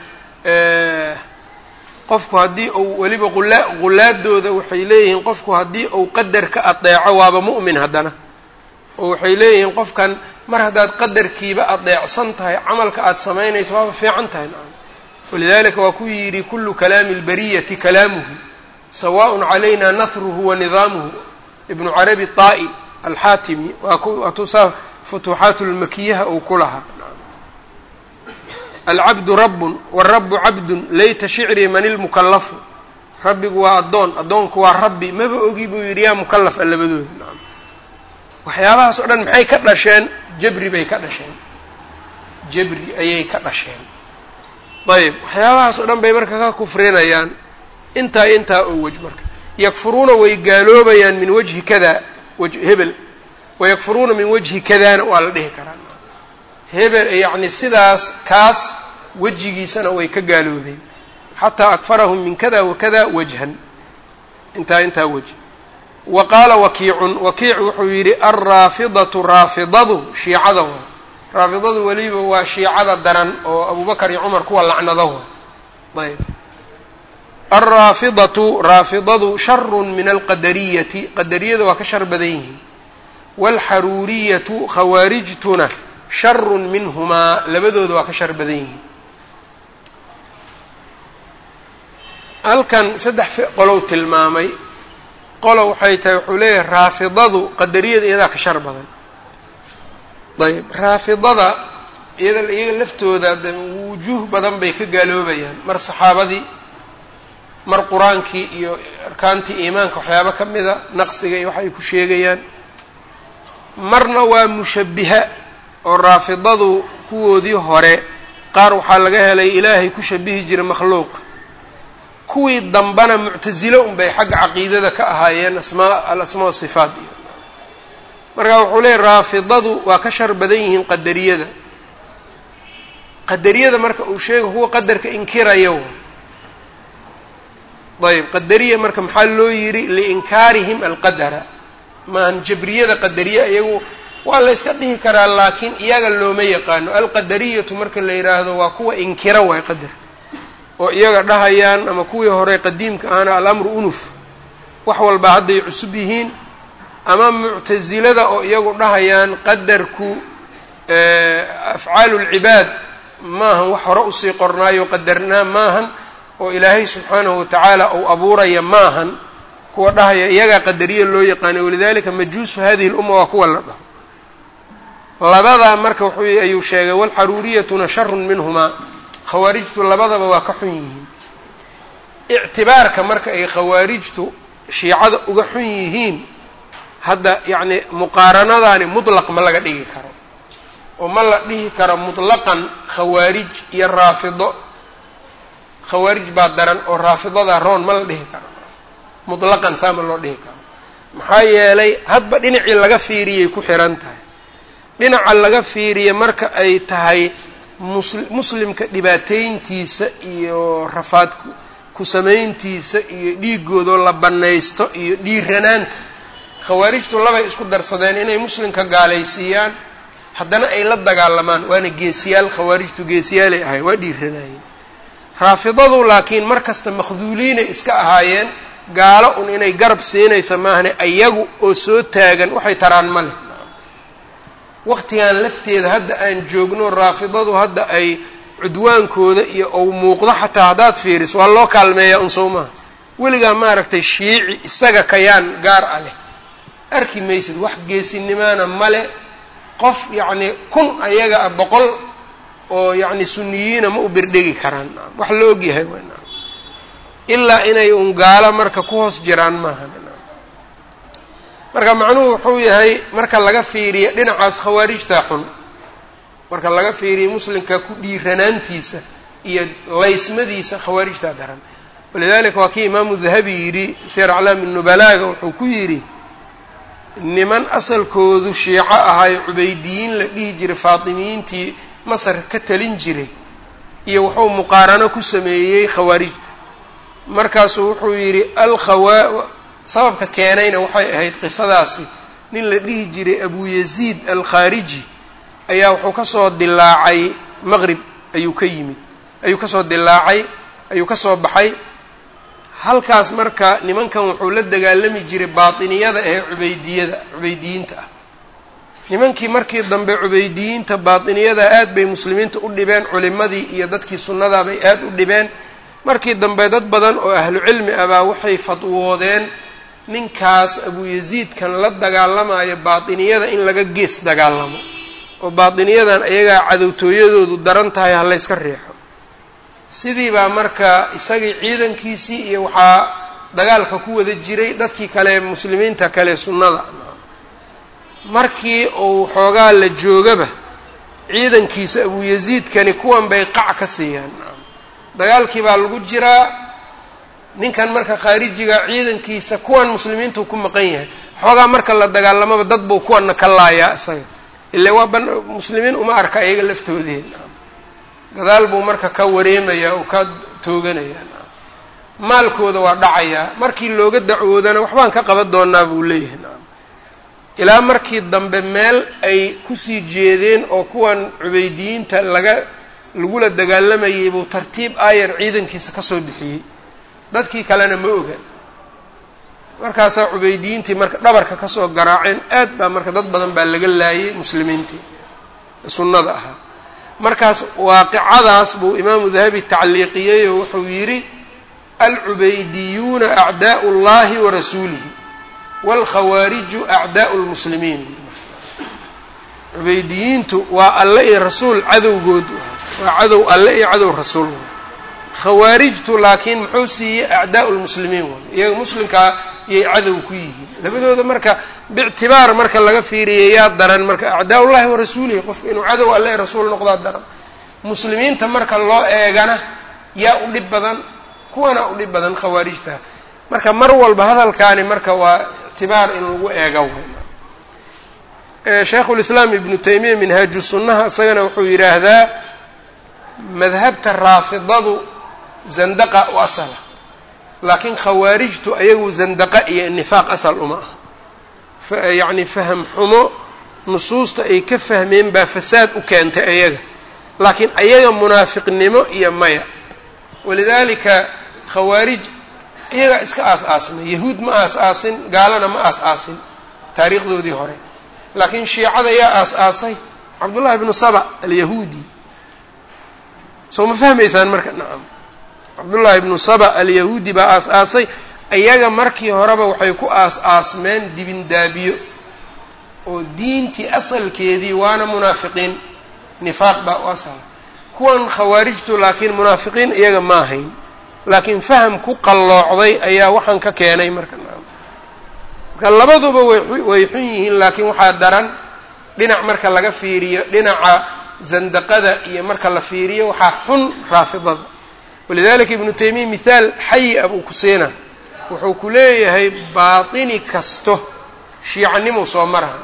qofku haddii uu weliba qula qulaadooda waxay leeyihiin qofku haddii uu qadarka adeeco waaba mu'min haddana oo waxay leeyihiin qofkan mar haddaad qadarkiiba adeecsan tahay camalka aada samaynayso waaba fiican tahay walidalika waa ku yidhi kullu kalaami albariyati kalaamuhu sawaaء calayna nahruhu wa nidaamuhu ibnu carabi طaa'i alxaatimi waa tusaa futuuxaat lmakiyaha uu ku lahaa alcabdu rabbun warabu cabdun layta shicrii man ilmukallafu rabbigu waa addoon addoonku waa rabbi maba ogi buu yidhi yaa mukallaf a labadooda nacam waxyaabahaas oo dhan maxay ka dhasheen jabri bay ka dhasheen jabri ayay ka dhasheen ayb waxyaabahaas oo dhan bay marka ka kufrinayaan intaa intaa oo wej marka yakfuruuna way gaaloobayaan min wajhi kada waj hebel wayakfuruuna min wajhi kadana waa la dhihi karaa hebel yacni sidaas kaas wejigiisana way ka gaaloobeen xataa akfarahum min kada wa kada wajhan intaa intaa wejh wa qaala wakiicun wakiic wuxuu yidhi alraafidatu raafidadu shiicada waa raafidadu weliba waa shiicada daran oo abubakar iyo cumar kuwa lacnadaho ayb alraafidatu raafidadu sharu min alqadariyati qadariyada waa ka shar badan yihiin waalxaruuriyatu khawaarijtuna sharu minhumaa labadooda waa ka shar badan yihiin halkan saddex qolow tilmaamay qolo waxay tahay wuxuu leeyahay raafidadu qadariyada iyadaa ka shar badan ayb raafidada iyada iyaga laftooda wujuuh badan bay ka gaaloobayaan mar saxaabadii mar qur-aankii iyo arkaantii iimaanka waxyaaba ka mida naqsiga iyo waxay ku sheegayaan marna waa mushabbiha oo raafidadu kuwoodii hore qaar waxaa laga helay ilaahay ku shabihi jiray makhluuq kuwii dambana muctasilo unbay xagga caqiidada ka ahaayeen asmaa alasmaa wasifaat iyo marka wuxuu leeyahy raafidadu waa ka shar badan yihiin qadariyada qadariyada marka uu sheega kuwa qadarka inkirayo ayb qadariya marka maxaa loo yidhi liinkaarihim alqadara maahan jabriyada qadariya iyagu waa la yska dhihi karaa laakiin iyaga looma yaqaano alqadariyatu marka la yidhaahdo waa kuwa inkira waay qadarka oo iyaga dhahayaan ama kuwii hore qadiimka ahna alamru unuf wax walba hadday cusub yihiin ama muctasilada oo iyagu dhahayaan qadarku afcaalu lcibaad maahan wax hore usii qornaayo qadarnaa maahan oo ilaahay subxaanahu watacaala uu abuuraya maahan kuwa dhahaya iyagaa qadariya loo yaqaanay walidalika majuusu hadihi lumma waa kuwa la dhaho labadaa marka wuxuu ayuu sheegay walxaruuriyatuna sharun minhumaa khawaarijtu labadaba waa ka xun yihiin ictibaarka marka ay khawaarijtu shiicada uga xun yihiin hadda yacni muqaaranadaani mutlaq ma laga dhigi karo oo ma la dhihi karo mutlaqan khawaarij iyo raafido khawaarij baa daran oo raafidada roon ma la dhihi karo mutlaqan saa ma loo dhihi karo maxaa yeelay hadba dhinacii laga fiiriyay ku xiran tahay dhinaca laga fiiriya marka ay tahay muslimka dhibaateyntiisa iyo rafaadku ku samayntiisa iyo dhiigoodoo la bannaysto iyo dhiiranaanta khawaarijtu labay isku darsadeen inay muslimka gaalaysiiyaan haddana ay la dagaalamaan waana geesiyaal khawaarijtu geesiyaalay ahayn waa dhiiranaayeen raafidadu laakiin mar kasta makhduuliinay iska ahaayeen gaalo un inay garab siinaysa maahane ayagu oo soo taagan waxay taraan ma leh waqtigan lafteeda hadda aan joogno raafidadu hadda ay cudwaankooda iyo ou muuqdo xataa haddaad fiiriso waa loo kaalmeeyaa un soo maaha weligaa maaragtay shiici isaga kayaan gaar ah leh arki maysid wax geesinimaana male qof yacnii kun ayaga ah boqol oo yacni sunniyiina ma u birdhigi karaan wax la ogyahay w ilaa inay un gaalo marka ku hoos jiraan maaha. marka macnuhu wuxuu yahay marka laga fiiriyo dhinacaas khawaarijtaa xun, marka laga fiiriyo muslimka ku dhiiranaantiisa iyo laysmadiisa khawaarijtaa daran. walidalika waa kii imaamu dahabi yidhi siyar aclaami nubalaaga wuxuu ku yidhi niman asalkoodu shiico ahay cubaydiyiin la dhihi jiray faatimiyiintii masar ka talin jiray iyo wuxuu muqaarano ku sameeyey khawaarijta. markaasuu wuxuu yidhi alkhawa sababka keenayna waxay ahayd qisadaasi nin la dhihi jiray abu yaziid alkhaariji ayaa wuxuu kasoo dilaacay maqrib ayuu ka yimid ayuu kasoo dilaacay ayuu kasoo baxay halkaas marka nimankan wuxuu la dagaalami jiray baatiniyada ee cubaydiyada cubaydiyiinta ah. nimankii markii dambe cubaydiyiinta baatiniyada aad bay muslimiinta u dhibeen, culimadii iyo dadkii sunnada bay aad u dhibeen. markii dambe dad badan oo ahlu cilmi ah baa waxay fatwoodeen ninkaas abu yaziidkan la dagaalamaya baatiniyada in laga gees dagaalamo oo baatiniyadan ayagaa cadowtooyadoodu daran tahay ha layska riixo. sidii baa marka isagii ciidankiisii iyo waxaa dagaalka ku wada jiray dadkii kale muslimiinta kale sunnada. markii uu xoogaa la joogaba ciidankiisa abu yaziidkani kuwan bay qac ka siiyaan. dagaalkii baa lagu jiraa, ninkan marka khaarijiga ciidankiisa kuwan muslimiintu ku maqan yahay, xoogaa marka la dagaalamaba dad buu kuwanna ka laayaa isaga ila waa muslimiin uma arka iyaga laftoodii. gadaal buu marka ka wareemayaa oo ka tooganayaa, maalkooda waa dhacayaa. markii looga dacwoodana waxbaan ka qaban doonaa buu leeyahay. ilaa markii dambe meel ay kusii jeedeen oo kuwan cubaydiyiinta laga lagula dagaalamayay buu tartiib aayar ciidankiisa kasoo bixiyey, dadkii kalena ma oga. markaasaa cubaydiyiintii marka dhabarka kasoo garaaceen, aad baa marka dad badan baa laga laayay muslimiintii sunnada ahaa. markaas waaqicadaas buu imaamu dahabi tacliiqiyey oo wuxuu yidhi alcubaydiyuuna acdaa'u llahi wa rasuulihi waalkhawaariju acdaa'u lmuslimiin. cubaydiyiintu waa alle iyo rasuul cadowgood, waa cadow alle iyo cadow rasuul. khawaarijtu laakiin muxuu siiyey acdaa'u lmuslimiin way, iyaga muslimkaa iyay cadow ku yihiin. labadooda marka biictibaar marka laga fiiriya yaa daran marka acdaa ullahi wa rasuulihi, qofka inuu cadow alle rasuul noqdaa daran. muslimiinta marka loo eegana yaa u dhib badan, kuwana u dhib badan khawaarijta. marka mar walba hadalkaani marka waa ictibaar in lagu eega way. shaykhulislaam ibnu taymiya minhaaju sunnaha isagana wuxuu yidhaahdaa madhabta raafidadu zandaqa u asala, laakiin khawaarijtu ayagu zandaqa iyo nifaaq asal uma ah. yacni faham xumo nusuusta ay ka fahmeen baa fasaad u keentay ayaga, laakiin ayaga munaafiqnimo iyo maya. walidaalika khawaarij iyaga iska aas-aasmay, yahuud ma aas-aasin, gaalana ma aas-aasin taariikhdoodii hore. laakiin shiicada yaa aas-aasay cabdullahi ibnu saba alyahuudi. soo ma fahmaysaan marka? nacam, cabdullahi ibnu saba alyahuudi baa aas-aasay. iyaga markii horeba waxay ku aas-aasmeen dibindaabiyo oo diintii asalkeedii waana munaafiqiin, nifaaq baa u asala. kuwan khawaarijtu laakiin munaafiqiin iyaga ma ahayn, laakiin faham ku qalloocday ayaa waxaan ka keenay marka. marka labaduba way xun yihiin, laakiin waxaa daran dhinac marka laga fiiriyo dhinaca zandaqada iyo marka la fiiriyo waxaa xun raafidada. walidalika ibnu taymiya mithaal xayi a buu ku siina, wuxuu ku leeyahay baatini kasto shiicanimuu soo maraha.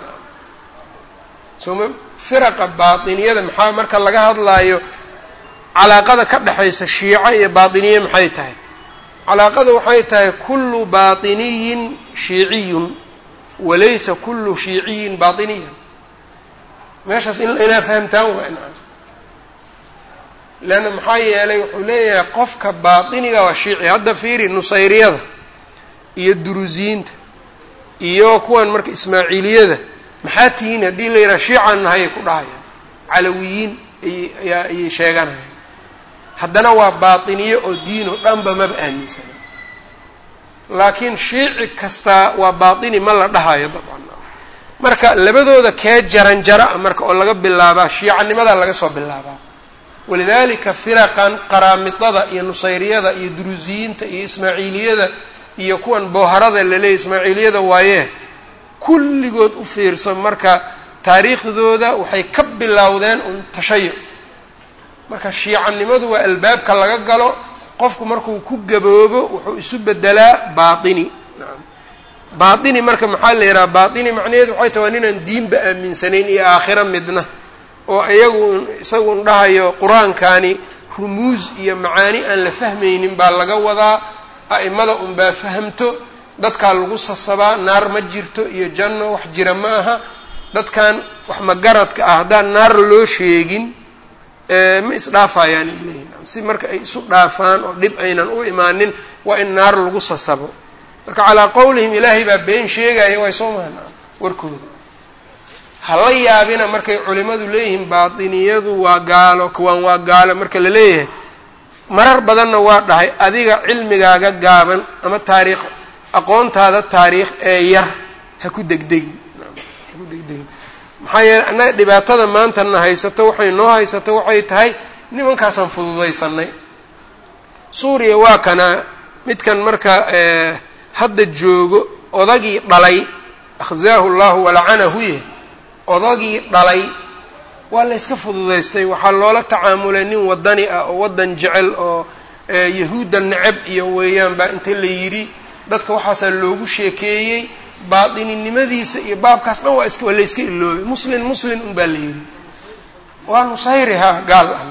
sooma firaqa baatiniyada maxaa marka laga hadlaayo calaaqada ka dhexaysa shiico iyo baatiniye maxay tahay? calaaqada waxay tahay kullu baatiniyin shiiciyun walaysa kullu shiiciyin baatiniyan. meeshaas inaa fahamtaan waa inaa leanna maxaa yeelay wuxuu leeyahay qofka baatiniga waa shiici. hadda fiiri nusayriyada iyo duruusiyiinta iyo kuwan marka ismaaciiliyada maxaa tihiin haddii la yidhaha shiican nahayay ku dhahayaan, calawiyiin ayaa ayay sheeganayaan. haddana waa baatiniye oo diin oo dhanba maba aaminsana. laakiin shiici kastaa waa baatini ma la dhahayo dabcan. marka labadooda kee jaran jara marka oo laga bilaabaa shiicanimadaa laga soo bilaabaa. walidaalika firaqan qaraamidada iyo nusayriyada iyo duruusiyinta iyo ismaaciiliyada iyo kuwan booharada laleeyahy ismaaciiliyada waaye kulligood u fiirso marka taariikhdooda waxay ka bilowdeen un tashayuc. marka shiicanimadu waa albaabka laga galo, qofku markuu ku gaboobo wuxuu isu bedelaa baatini. baatini marka maxaa la yidhaha baatini macnaheedu waxay tahay waa ninaan diinba aaminsanayn iyo aakhiro midna, oo iyagu isagu un dhahayo qur-aankani rumuus iyo macaani aan la fahmaynin baa laga wadaa, a'imada unbaa fahamto, dadkaa lagu sasabaa, naar ma jirto iyo janno wax jira ma aha. dadkan wax magaradka ah haddaan naar loo sheegin ma isdhaafayaan ilayhin, si marka ay isu dhaafaan oo dhib aynan u imaanin waa in naar lagu sasabo. marka calaa qowlihim ilaahay baa been sheegaya way soo maana warkooda. hala yaabina markay culimadu leeyihiin baatiniyadu waa gaalo, kuwan waa gaalo marka la leeyahay, marar badanna waa dhahay adiga cilmigaaga gaaban ama taariikh aqoontaada taariikh ee yar ha ku degdegin ha ku degdegin maxaa yeeley annaga dhibaatada maantana haysato waxay noo haysato waxay tahay nimankaasaan fududaysanay. suuriya waa kana midkan marka hadda joogo odagii dhalay akhzaahu llahu walacanahu yah odagii dhalay waa la yska fududaystay, waxaa loola tacaamulay nin wadani ah oo waddan jecel oo yahuudda necab iyo weeyaan baa inta la yidhi dadka waxaasaa loogu sheekeeyey, baatinimadiisa iyo baabkaas dhan waa iska waa la yska iloobay. muslin muslin un baa la yidhi waa nusayriha gaal ah.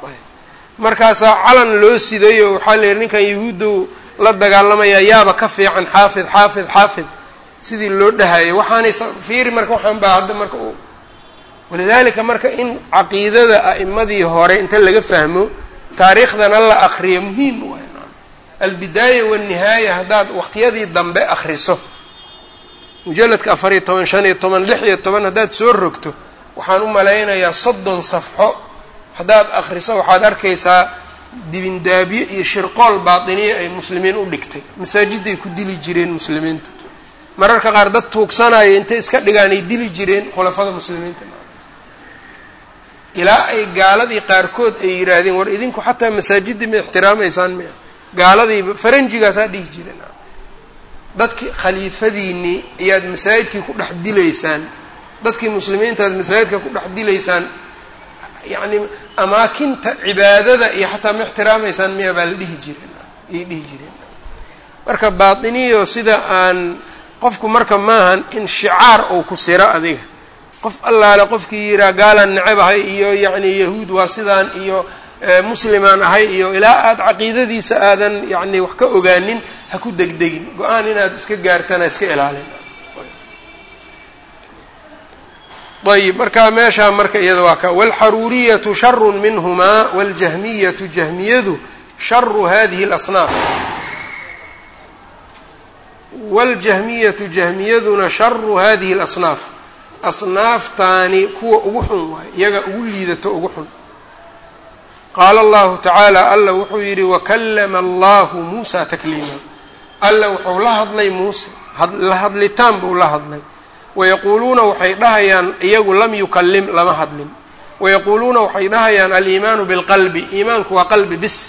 markaasaa calan loo siday oo waxaa la yidhi ninkan yahuuddu la dagaalamaya yaaba ka fiican xaafid xaafid xaafid sidii loo dhahayo waxaanay fiiri marka waxaan baa hadda marka u walidaalika marka in caqiidada a'imadii hore inta laga fahmo taariikhdana la akriyo muhiim waay. albidaaya walnihaaya haddaad waqtiyadii dambe akriso mujalladka afar iyo toban shan iyo toban lix iyo toban haddaad soo rogto waxaan u malaynayaa soddon safxo haddaad akriso waxaad arkaysaa dibindaabye iyo shirqool baatiniye ay muslimiin u dhigtay, masaajiday ku dili jireen muslimiinta, mararka qaar dad tuugsanaya intay iska dhigaan ay dili jireen khulafada muslimiinta, ilaa ay gaaladii qaarkood ay yidhaahdeen war idinku xataa masaajidii ma ixtiraamaysaan miya, gaaladii faranjigaasaa dhihi jireen, dadkii khaliifadiinii ayaad masaajidkii ku dhex dilaysaan, dadkii muslimiinta aad masaajidka ku dhex dilaysaan, yacni amaakinta cibaadada iyo xataa ma ixtiraamaysaan miya baa la dhihi jireen ayay dhihi jireen. marka baatiniyo sida aan qofku marka maahan in shicaar uu ku siro adiga, qof allaale qofkii yihaa gaalaan necab ahay iyo yacni yahuud waa sidaan iyo muslimaan ahay iyo ilaa aada caqiidadiisa aadan yacni wax ka ogaanin ha ku degdegin, go-aan inaad iska gaartana iska ilaalin. ayib markaa meeshaa marka iyada waa ka wاlxaruuriyatu sharu minhumaa wاljahmiyatu jahmiyadu sharu hadihi اlasnaaf, wاljahmiyatu jahmiyaduna sharu hadihi اlasnaaf, asnaaftaani kuwa ugu xun waay, iyaga ugu liidato ugu xun. qaala allahu tacaala alla wuxuu yidhi wakallama allahu muusa takliima, alla wuxuu la hadlay muuse la hadlitaan buu la hadlay. wayaquuluuna waxay dhahayaan iyagu lam yukallim lama hadlin, wayaquuluuna waxay dhahayaan aliimaanu bilqalbi, iimaanku waa qalbi bis,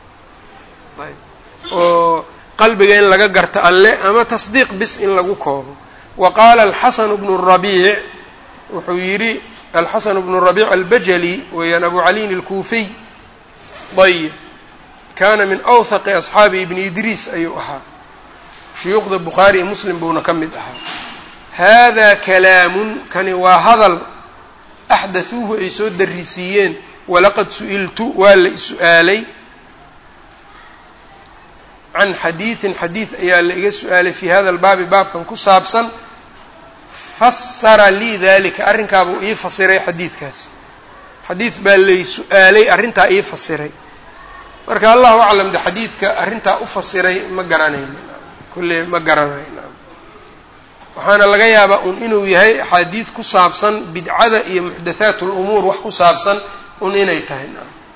oo qalbiga in laga garto alle ama tasdiiq bis in lagu koobo. wa qaala alxasanu bnu rabiic wuxuu yidhi alxasan bnu rabiic albajali weeyaan abu caliin alkuufiy, ayb kaana min awthaqi asxaabi ibni idriis ayuu ahaa, shuyuukhda bukhaari iyo muslim buuna ka mid ahaa. hada kalaamun kani waa hadal axdathuuhu ay soo darisiiyeen, walaqad su'iltu waa la is-su'aalay can xadiidin xadiid ayaa la iga su-aalay fii hada albaabi baabkan ku saabsan, fasara lii dalika arrinkaabuu ii fasiray xadiidkaas, xadiid baa lay su-aalay arrintaa ii fasiray. marka allahu aclam de xadiidka arrintaa u fasiray ma garanayna, kulle ma garanayna, waxaana laga yaabaa un inuu yahay axaadiid ku saabsan bidcada iyo muxdathaat lumuur wax ku saabsan un inay tahay.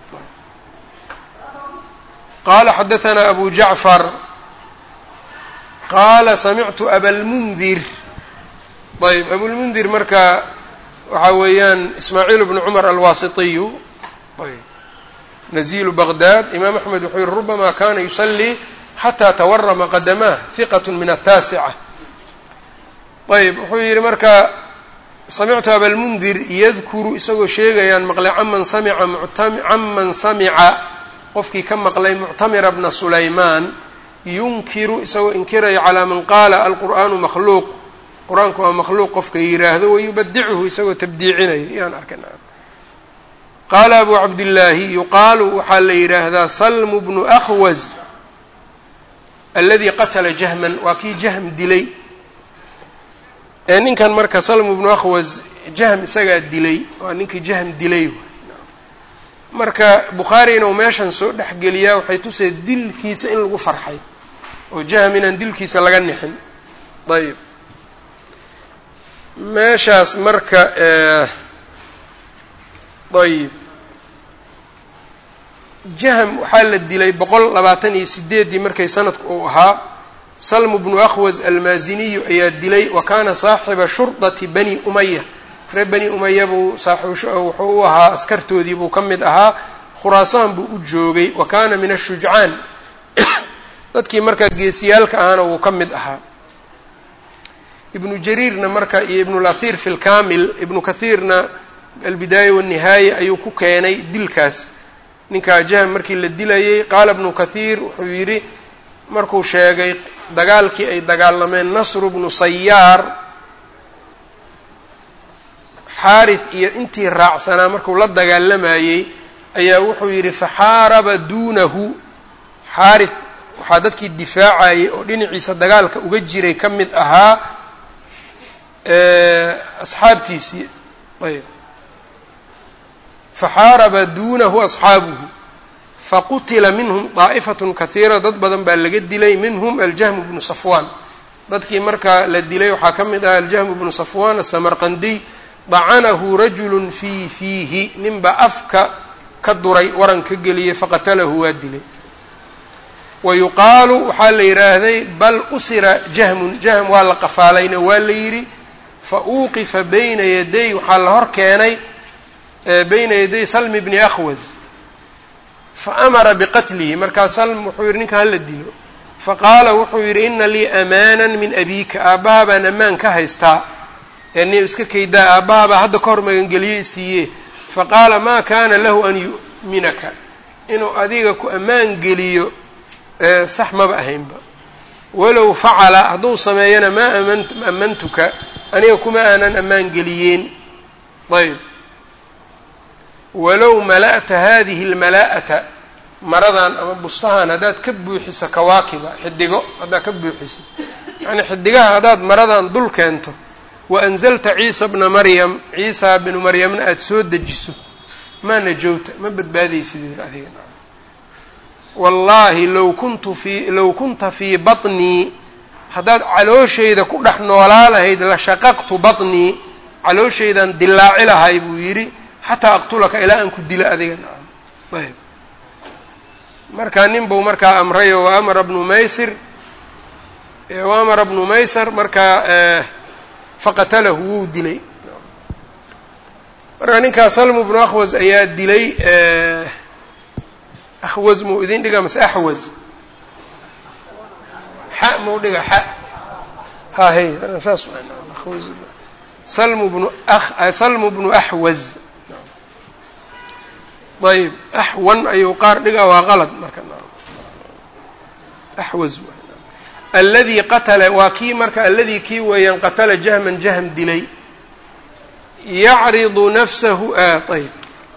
qaala xadahanaa abu jacfar qaala samictu abalmundir, ayb abulmundir marka waxaa weeyaan ismaaciil bnu cumar alwaasitiyu, ayb nazilu baqdad. imaam axmed wuxuu yihi rubama kana yusallii xataa tawarama qadamaah hiqat min ataasica. ayb wuxuu yihi marka samictu abalmundir yadkuru isagoo sheegayaan maqlay caman samica caman samica qofkii ka maqlay muctamira bna sulaymaan yunkiru isagoo inkiraya calaa man qaala alqur'aanu makhluuq, qur-aanku waa makhluuq qofka yidhaahdo, wayubadichu isagoo tabdiicinaya yaan arkay. qaala abu cabdillaahi yuqaalu waxaa la yidhaahdaa salmu bnu akhwaz aladii qatala jahman, waa kii jahm dilay. ninkan marka salmu bnu akhwaz jahm isagaa dilay, waa ninkii jahm dilay. marka bukhaarina uu meeshan soo dhexgeliyaa waxay tusay dilkiisa in lagu farxay oo jahm inaan dilkiisa laga nixin. ayb meeshaas marka ayb jahm waxaa la dilay boqol labaatan iyo sideedii markay sanadku uu ahaa. salmu bnu akhwaz almaaziniyu ayaa dilay, wa kaana saaxiba shurdati bani umaya, reer bani umaya buu wuxuu u ahaa askartoodii buu ka mid ahaa, khuraasaan buu u joogay. wa kaana min ashujcaan dadkii markaa geesiyaalka ahana wuu ka mid ahaa. ibnu jariirna marka iyo ibnu lahiir fi lkamil, ibnu kathiirna albidaaya wاnnihaaya ayuu ku keenay dilkaas ninkaa jahm markii la dilayay. qaala ibnu kathiir wuxuu yidhi markuu sheegay dagaalkii ay dagaalameen nasru bnu sayaar, xaarith iyo intii raacsanaa markuu la dagaalamayey ayaa wuxuu yidhi faxaaraba duunahu, xaarith waxaa dadkii difaacayay oo dhinaciisa dagaalka uga jiray ka mid ahaa asxaabtiisii. ayb faxaaraba duunahu asxaabuhu faqutila minhum daa'ifatun kahiira, dad badan baa laga dilay. minhum aljahmu bnu safwaan, dadkii markaa la dilay waxaa ka mid ahaa aljahmu bnu safwaan asamarqandiy. dacanahu rajulu fii fiihi, ninba afka ka duray waran ka geliyey faqatalahu waa dilay. wa yuqaalu waxaa la yidhaahday bal usira jahmun, jahm waa la qafaalayna waa la yidhi. fa uuqifa bayna yaday, waxaa la hor keenay bayna yaday salmi bni akhwaz, fa amara biqatlihi. markaa salm wuxuu yidhi ninka hala dilo. faqaala wuxuu yidhi ina lii amaanan min abiika, aabbaha baan ammaan ka haystaa, yani iska kaydaa, aabbaha baa hadda ka hor magangeliye siiye. faqaala maa kaana lahu an yu'minaka, inuu adiga ku ammaan geliyo sax maba ahaynba. walow facala, hadduu sameeyana maa amantuka, aniga kuma aanan ammaan geliyeen. ayb walow mala'ta hadihi اlmala'ata, maradan ama bustahan haddaad ka buuxiso kawaakiba, xidigo haddaad ka buuxiso, yani xidigaha haddaad maradan dul keento, wa anzalta ciisa bna maryam, ciisa binu maryamna aada soo dejiso, maa najowta, ma badbaadaysid adiga. wallaahi low kuntu fii low kunta fii baطnii, haddaad calooshayda ku dhex noolaa lahayd la shaqaqtu baطnii, calooshaydan dilaaci lahay buu yidhi, xataa aqtulaka, ilaa aan ku dilo adiga. ayb markaa nin buu markaa amrayo wa amara bnu maysir wa amara bnu maysar markaa faqatalahu wuu dilay. marka ninkaa salmu bnu akhwaz ayaa dilay. akhwaz muu idin dhiga mase axwaz? xa muu dhiga xa ha hey saas akhwaz salmu bnu salmu bnu axwaz. ayb axwan ayuu qaar dhiga waa qalad marka. axwaz alladii qatala, waa kii marka alladii kii weeyaan qatala jahman, jahm dilay. yacridu nafsahu ayb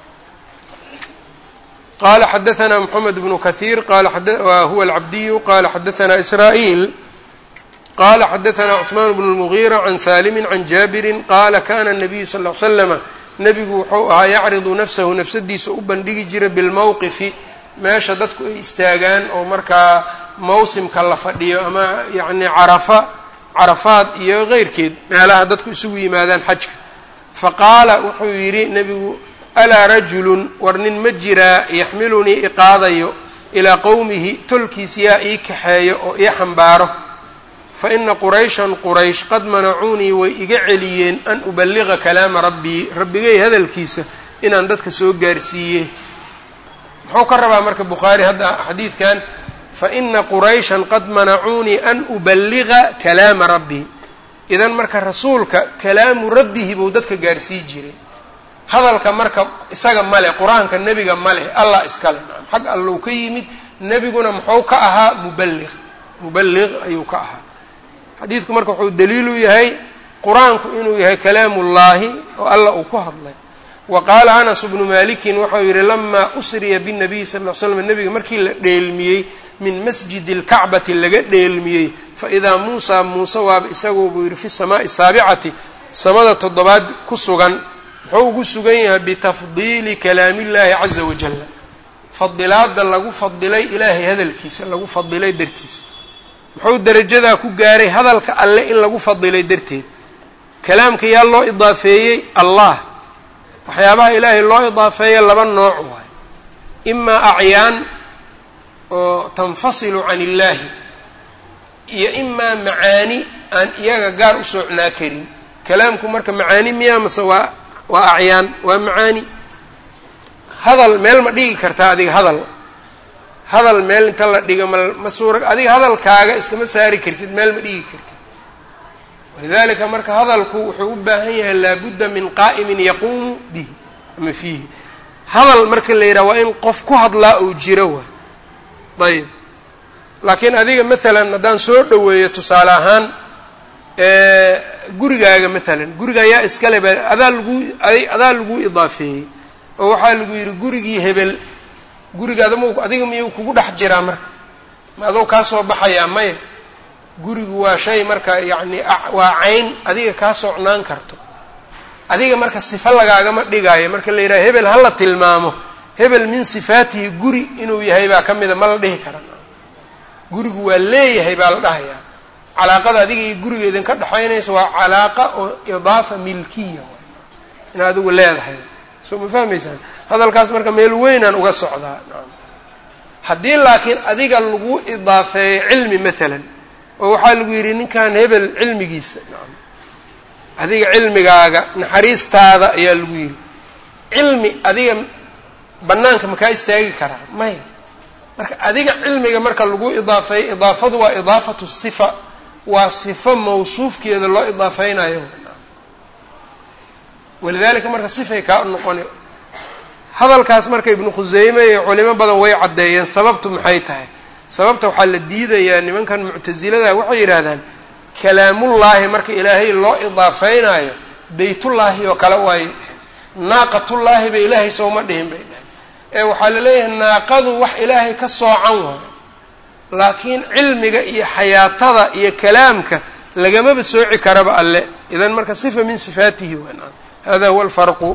qala xadaثna mحamed bnu kaثيir huwa alcabdiyu qala xadaثna israa'يil qala xadaثna cثmaan bn الmغيرة can salimi can jaabiri qala kana الnabiyu sal اه ly slama, nebigu wuxuu ahaa yacridu nafsahu, nafsadiisa u bandhigi jira bilmowqifi, meesha dadku ay istaagaan oo markaa mawsimka la fadhiyo, ama yacni carafa carafaad iyo keyrkeed meelaha dadku isugu yimaadaan xajka. faqaala wuxuu yidhi nebigu alaa rajulun, war nin ma jiraa, yaxmilunii iqaadayo ilaa qowmihi, tolkiis yaa ii kaxeeyo oo ii xambaaro. fa ina qurayshan quraysh qad manacuunii way iga celiyeen an uballiqa kalaama rabbii, rabbigay hadalkiisa inaan dadka soo gaarsiiye. muxuu ka rabaa marka bukhaari hadda xadiidkan faina qurayshan qad manacuunii an uballiga kalaama rabbii idan marka rasuulka kalaamu rabbihi buu dadka gaarsii jiray hadalka marka isaga male qur-aanka nebiga male allah iskale xag allou ka yimid nebiguna muxuu ka ahaa muballiq muballiq ayuu ka ahaa xadiidku marka wuxuu daliilu yahay qur-aanku inuu yahay kalaamullaahi oo allah uu ku hadlay wa qaala anas bnu malikin waxau yidhi lamaa usriya binabiy sal l slam nebiga markii la dheelmiyey min masjidi اlkacbati laga dheelmiyey faidaa muusa muuse waaba isagoo buu yidhi fi samaai saabicati samada toddobaad ku sugan muxuu ugu sugan yahay bitafdiili kalaami llahi caza wajala fadilaada lagu fadilay ilaahay hadalkiisa lagu fadilay dartiisa muxuu darajadaa ku gaaray hadalka alle in lagu fadilay darteed kalaamka yaa loo idaafeeyey allah waxyaabaha ilaahay loo idaafeeya laba nooc waay imaa acyaan oo tanfasilu can illaahi iyo imaa macaani aan iyaga gaar u soocnaa karin kalaamku marka macaani miyaa mase waa waa acyaan waa macaani hadal meel ma dhigi kartaa adiga hadal hadal meel inta la dhiga ma ma suura adiga hadalkaaga iskama saari kartid meel ma dhigi kartid walidalika marka hadalku wuxuu u baahan yahay laabudda min qaa'imin yaquumu bihi ama fiihi hadal marka la yidhaha waa in qof ku hadlaa uu jiro wa ayib laakiin adiga maalan haddaan soo dhoweeyo tusaale ahaan gurigaaga maalan guriga ayaa iskale ba adaa lagu adaa lagu idaafeeyey oo waxaa lagu yidhi gurigii hebel gurigaada ma adiga miyuu kugu dhex jiraa marka ma adoo kaa soo baxayaa maya gurigu waa shay marka yacni waa cayn adiga kaa socnaan karto adiga marka sifo lagaagama dhigaayo marka la yidhaha hebel hala tilmaamo hebel min sifaatihi guri inuu yahay baa ka mida ma la dhihi kara gurigu waa leeyahay baa la dhahayaa calaaqada adiga iyo guriga idinka dhexaynayso waa calaaqa oo idaafa milkiya in adigu leedahay soo ma fahmaysaan hadalkaas marka meel weynaan uga socdaa haddii laakiin adiga lagu idaafeeyo cilmi maalan oo waxaa lagu yidhi ninkan hebel cilmigiisa adiga cilmigaaga naxariistaada ayaa lagu yidhi cilmi adiga banaanka makaa istaagi karaa maya marka adiga cilmiga marka lagu idaafeeyo idaafadu waa idaafatu sifa waa sifo mawsuufkeeda loo idaafeynayo walidalika marka sifay kaa noqoni hadalkaas marka ibnu khuseyme iyo culimo badan way caddeeyeen sababtu maxay tahay sababta waxaa la diidayaa nimankan muctasilada waxay yidhaahdaan kalaamullaahi marka ilaahay loo idaafeynayo baytullaahi oo kale waaye naaqatullaahi ba ilaahay sooma dhihin bay dhahay ee waxaa la leeyahay naaqadu wax ilaahay ka soocan waayo laakiin cilmiga iyo xayaatada iyo kalaamka lagamaba sooci karaba alle idan marka sifa min sifaatihi wa nacam hada huwa alfarqu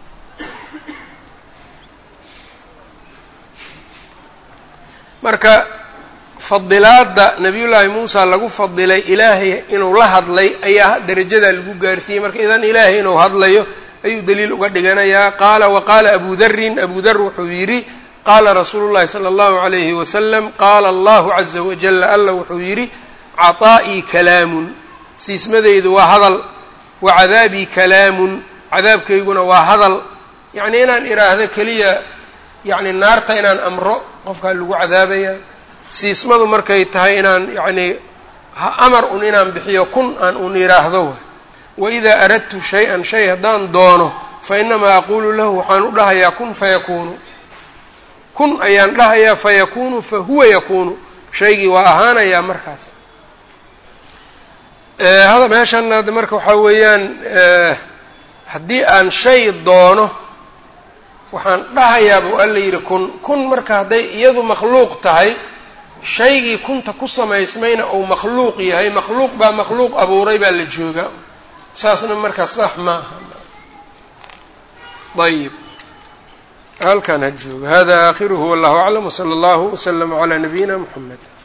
marka fadilaada nabiyullaahi muusa lagu fadilay ilaahay inuu la hadlay ayaa darajadaa lagu gaarsiiyey marka idan ilaahay inuu hadlayo ayuu daliil uga dhiganayaa qaala waqaala abu darin abu dar wuxuu yidhi qaala rasuulu llahi sala allahu alayhi wasalam qaala allahu caza wajala alla wuxuu yidhi caطaa'ii kalaamun siismadaydu waa hadal wa cadaabii kalaamun cadaabkayguna waa hadal yacni inaan idhaahdo keliya yacni naarta inaan amro qofkaa lagu cadaabaya siismadu markay tahay inaan yacni amar un inaan bixiyo kun aan un idhaahdo waidaa aradtu shay-an shay haddaan doono fa inamaa aquulu lahu waxaan u dhahayaa kun fayakuunu kun ayaan dhahayaa fayakuunu fa huwa yakuunu shaygii waa ahaanayaa markaas hada meeshan hadda marka waxaa weeyaan haddii aan shay doono waxaan dhahayaa buu alla yidhi kun kun marka hadday iyadu makhluuq tahay shaygii kunta ku samaysmayna uu makhluuq yahay makhluuq baa makhluuq abuuray baa la joogaa saasna markaa sax maaha ayib halkan ha joogo hada aakhiruhu wallahu aclam wsala allahu waslama calaa nabiyina muxamed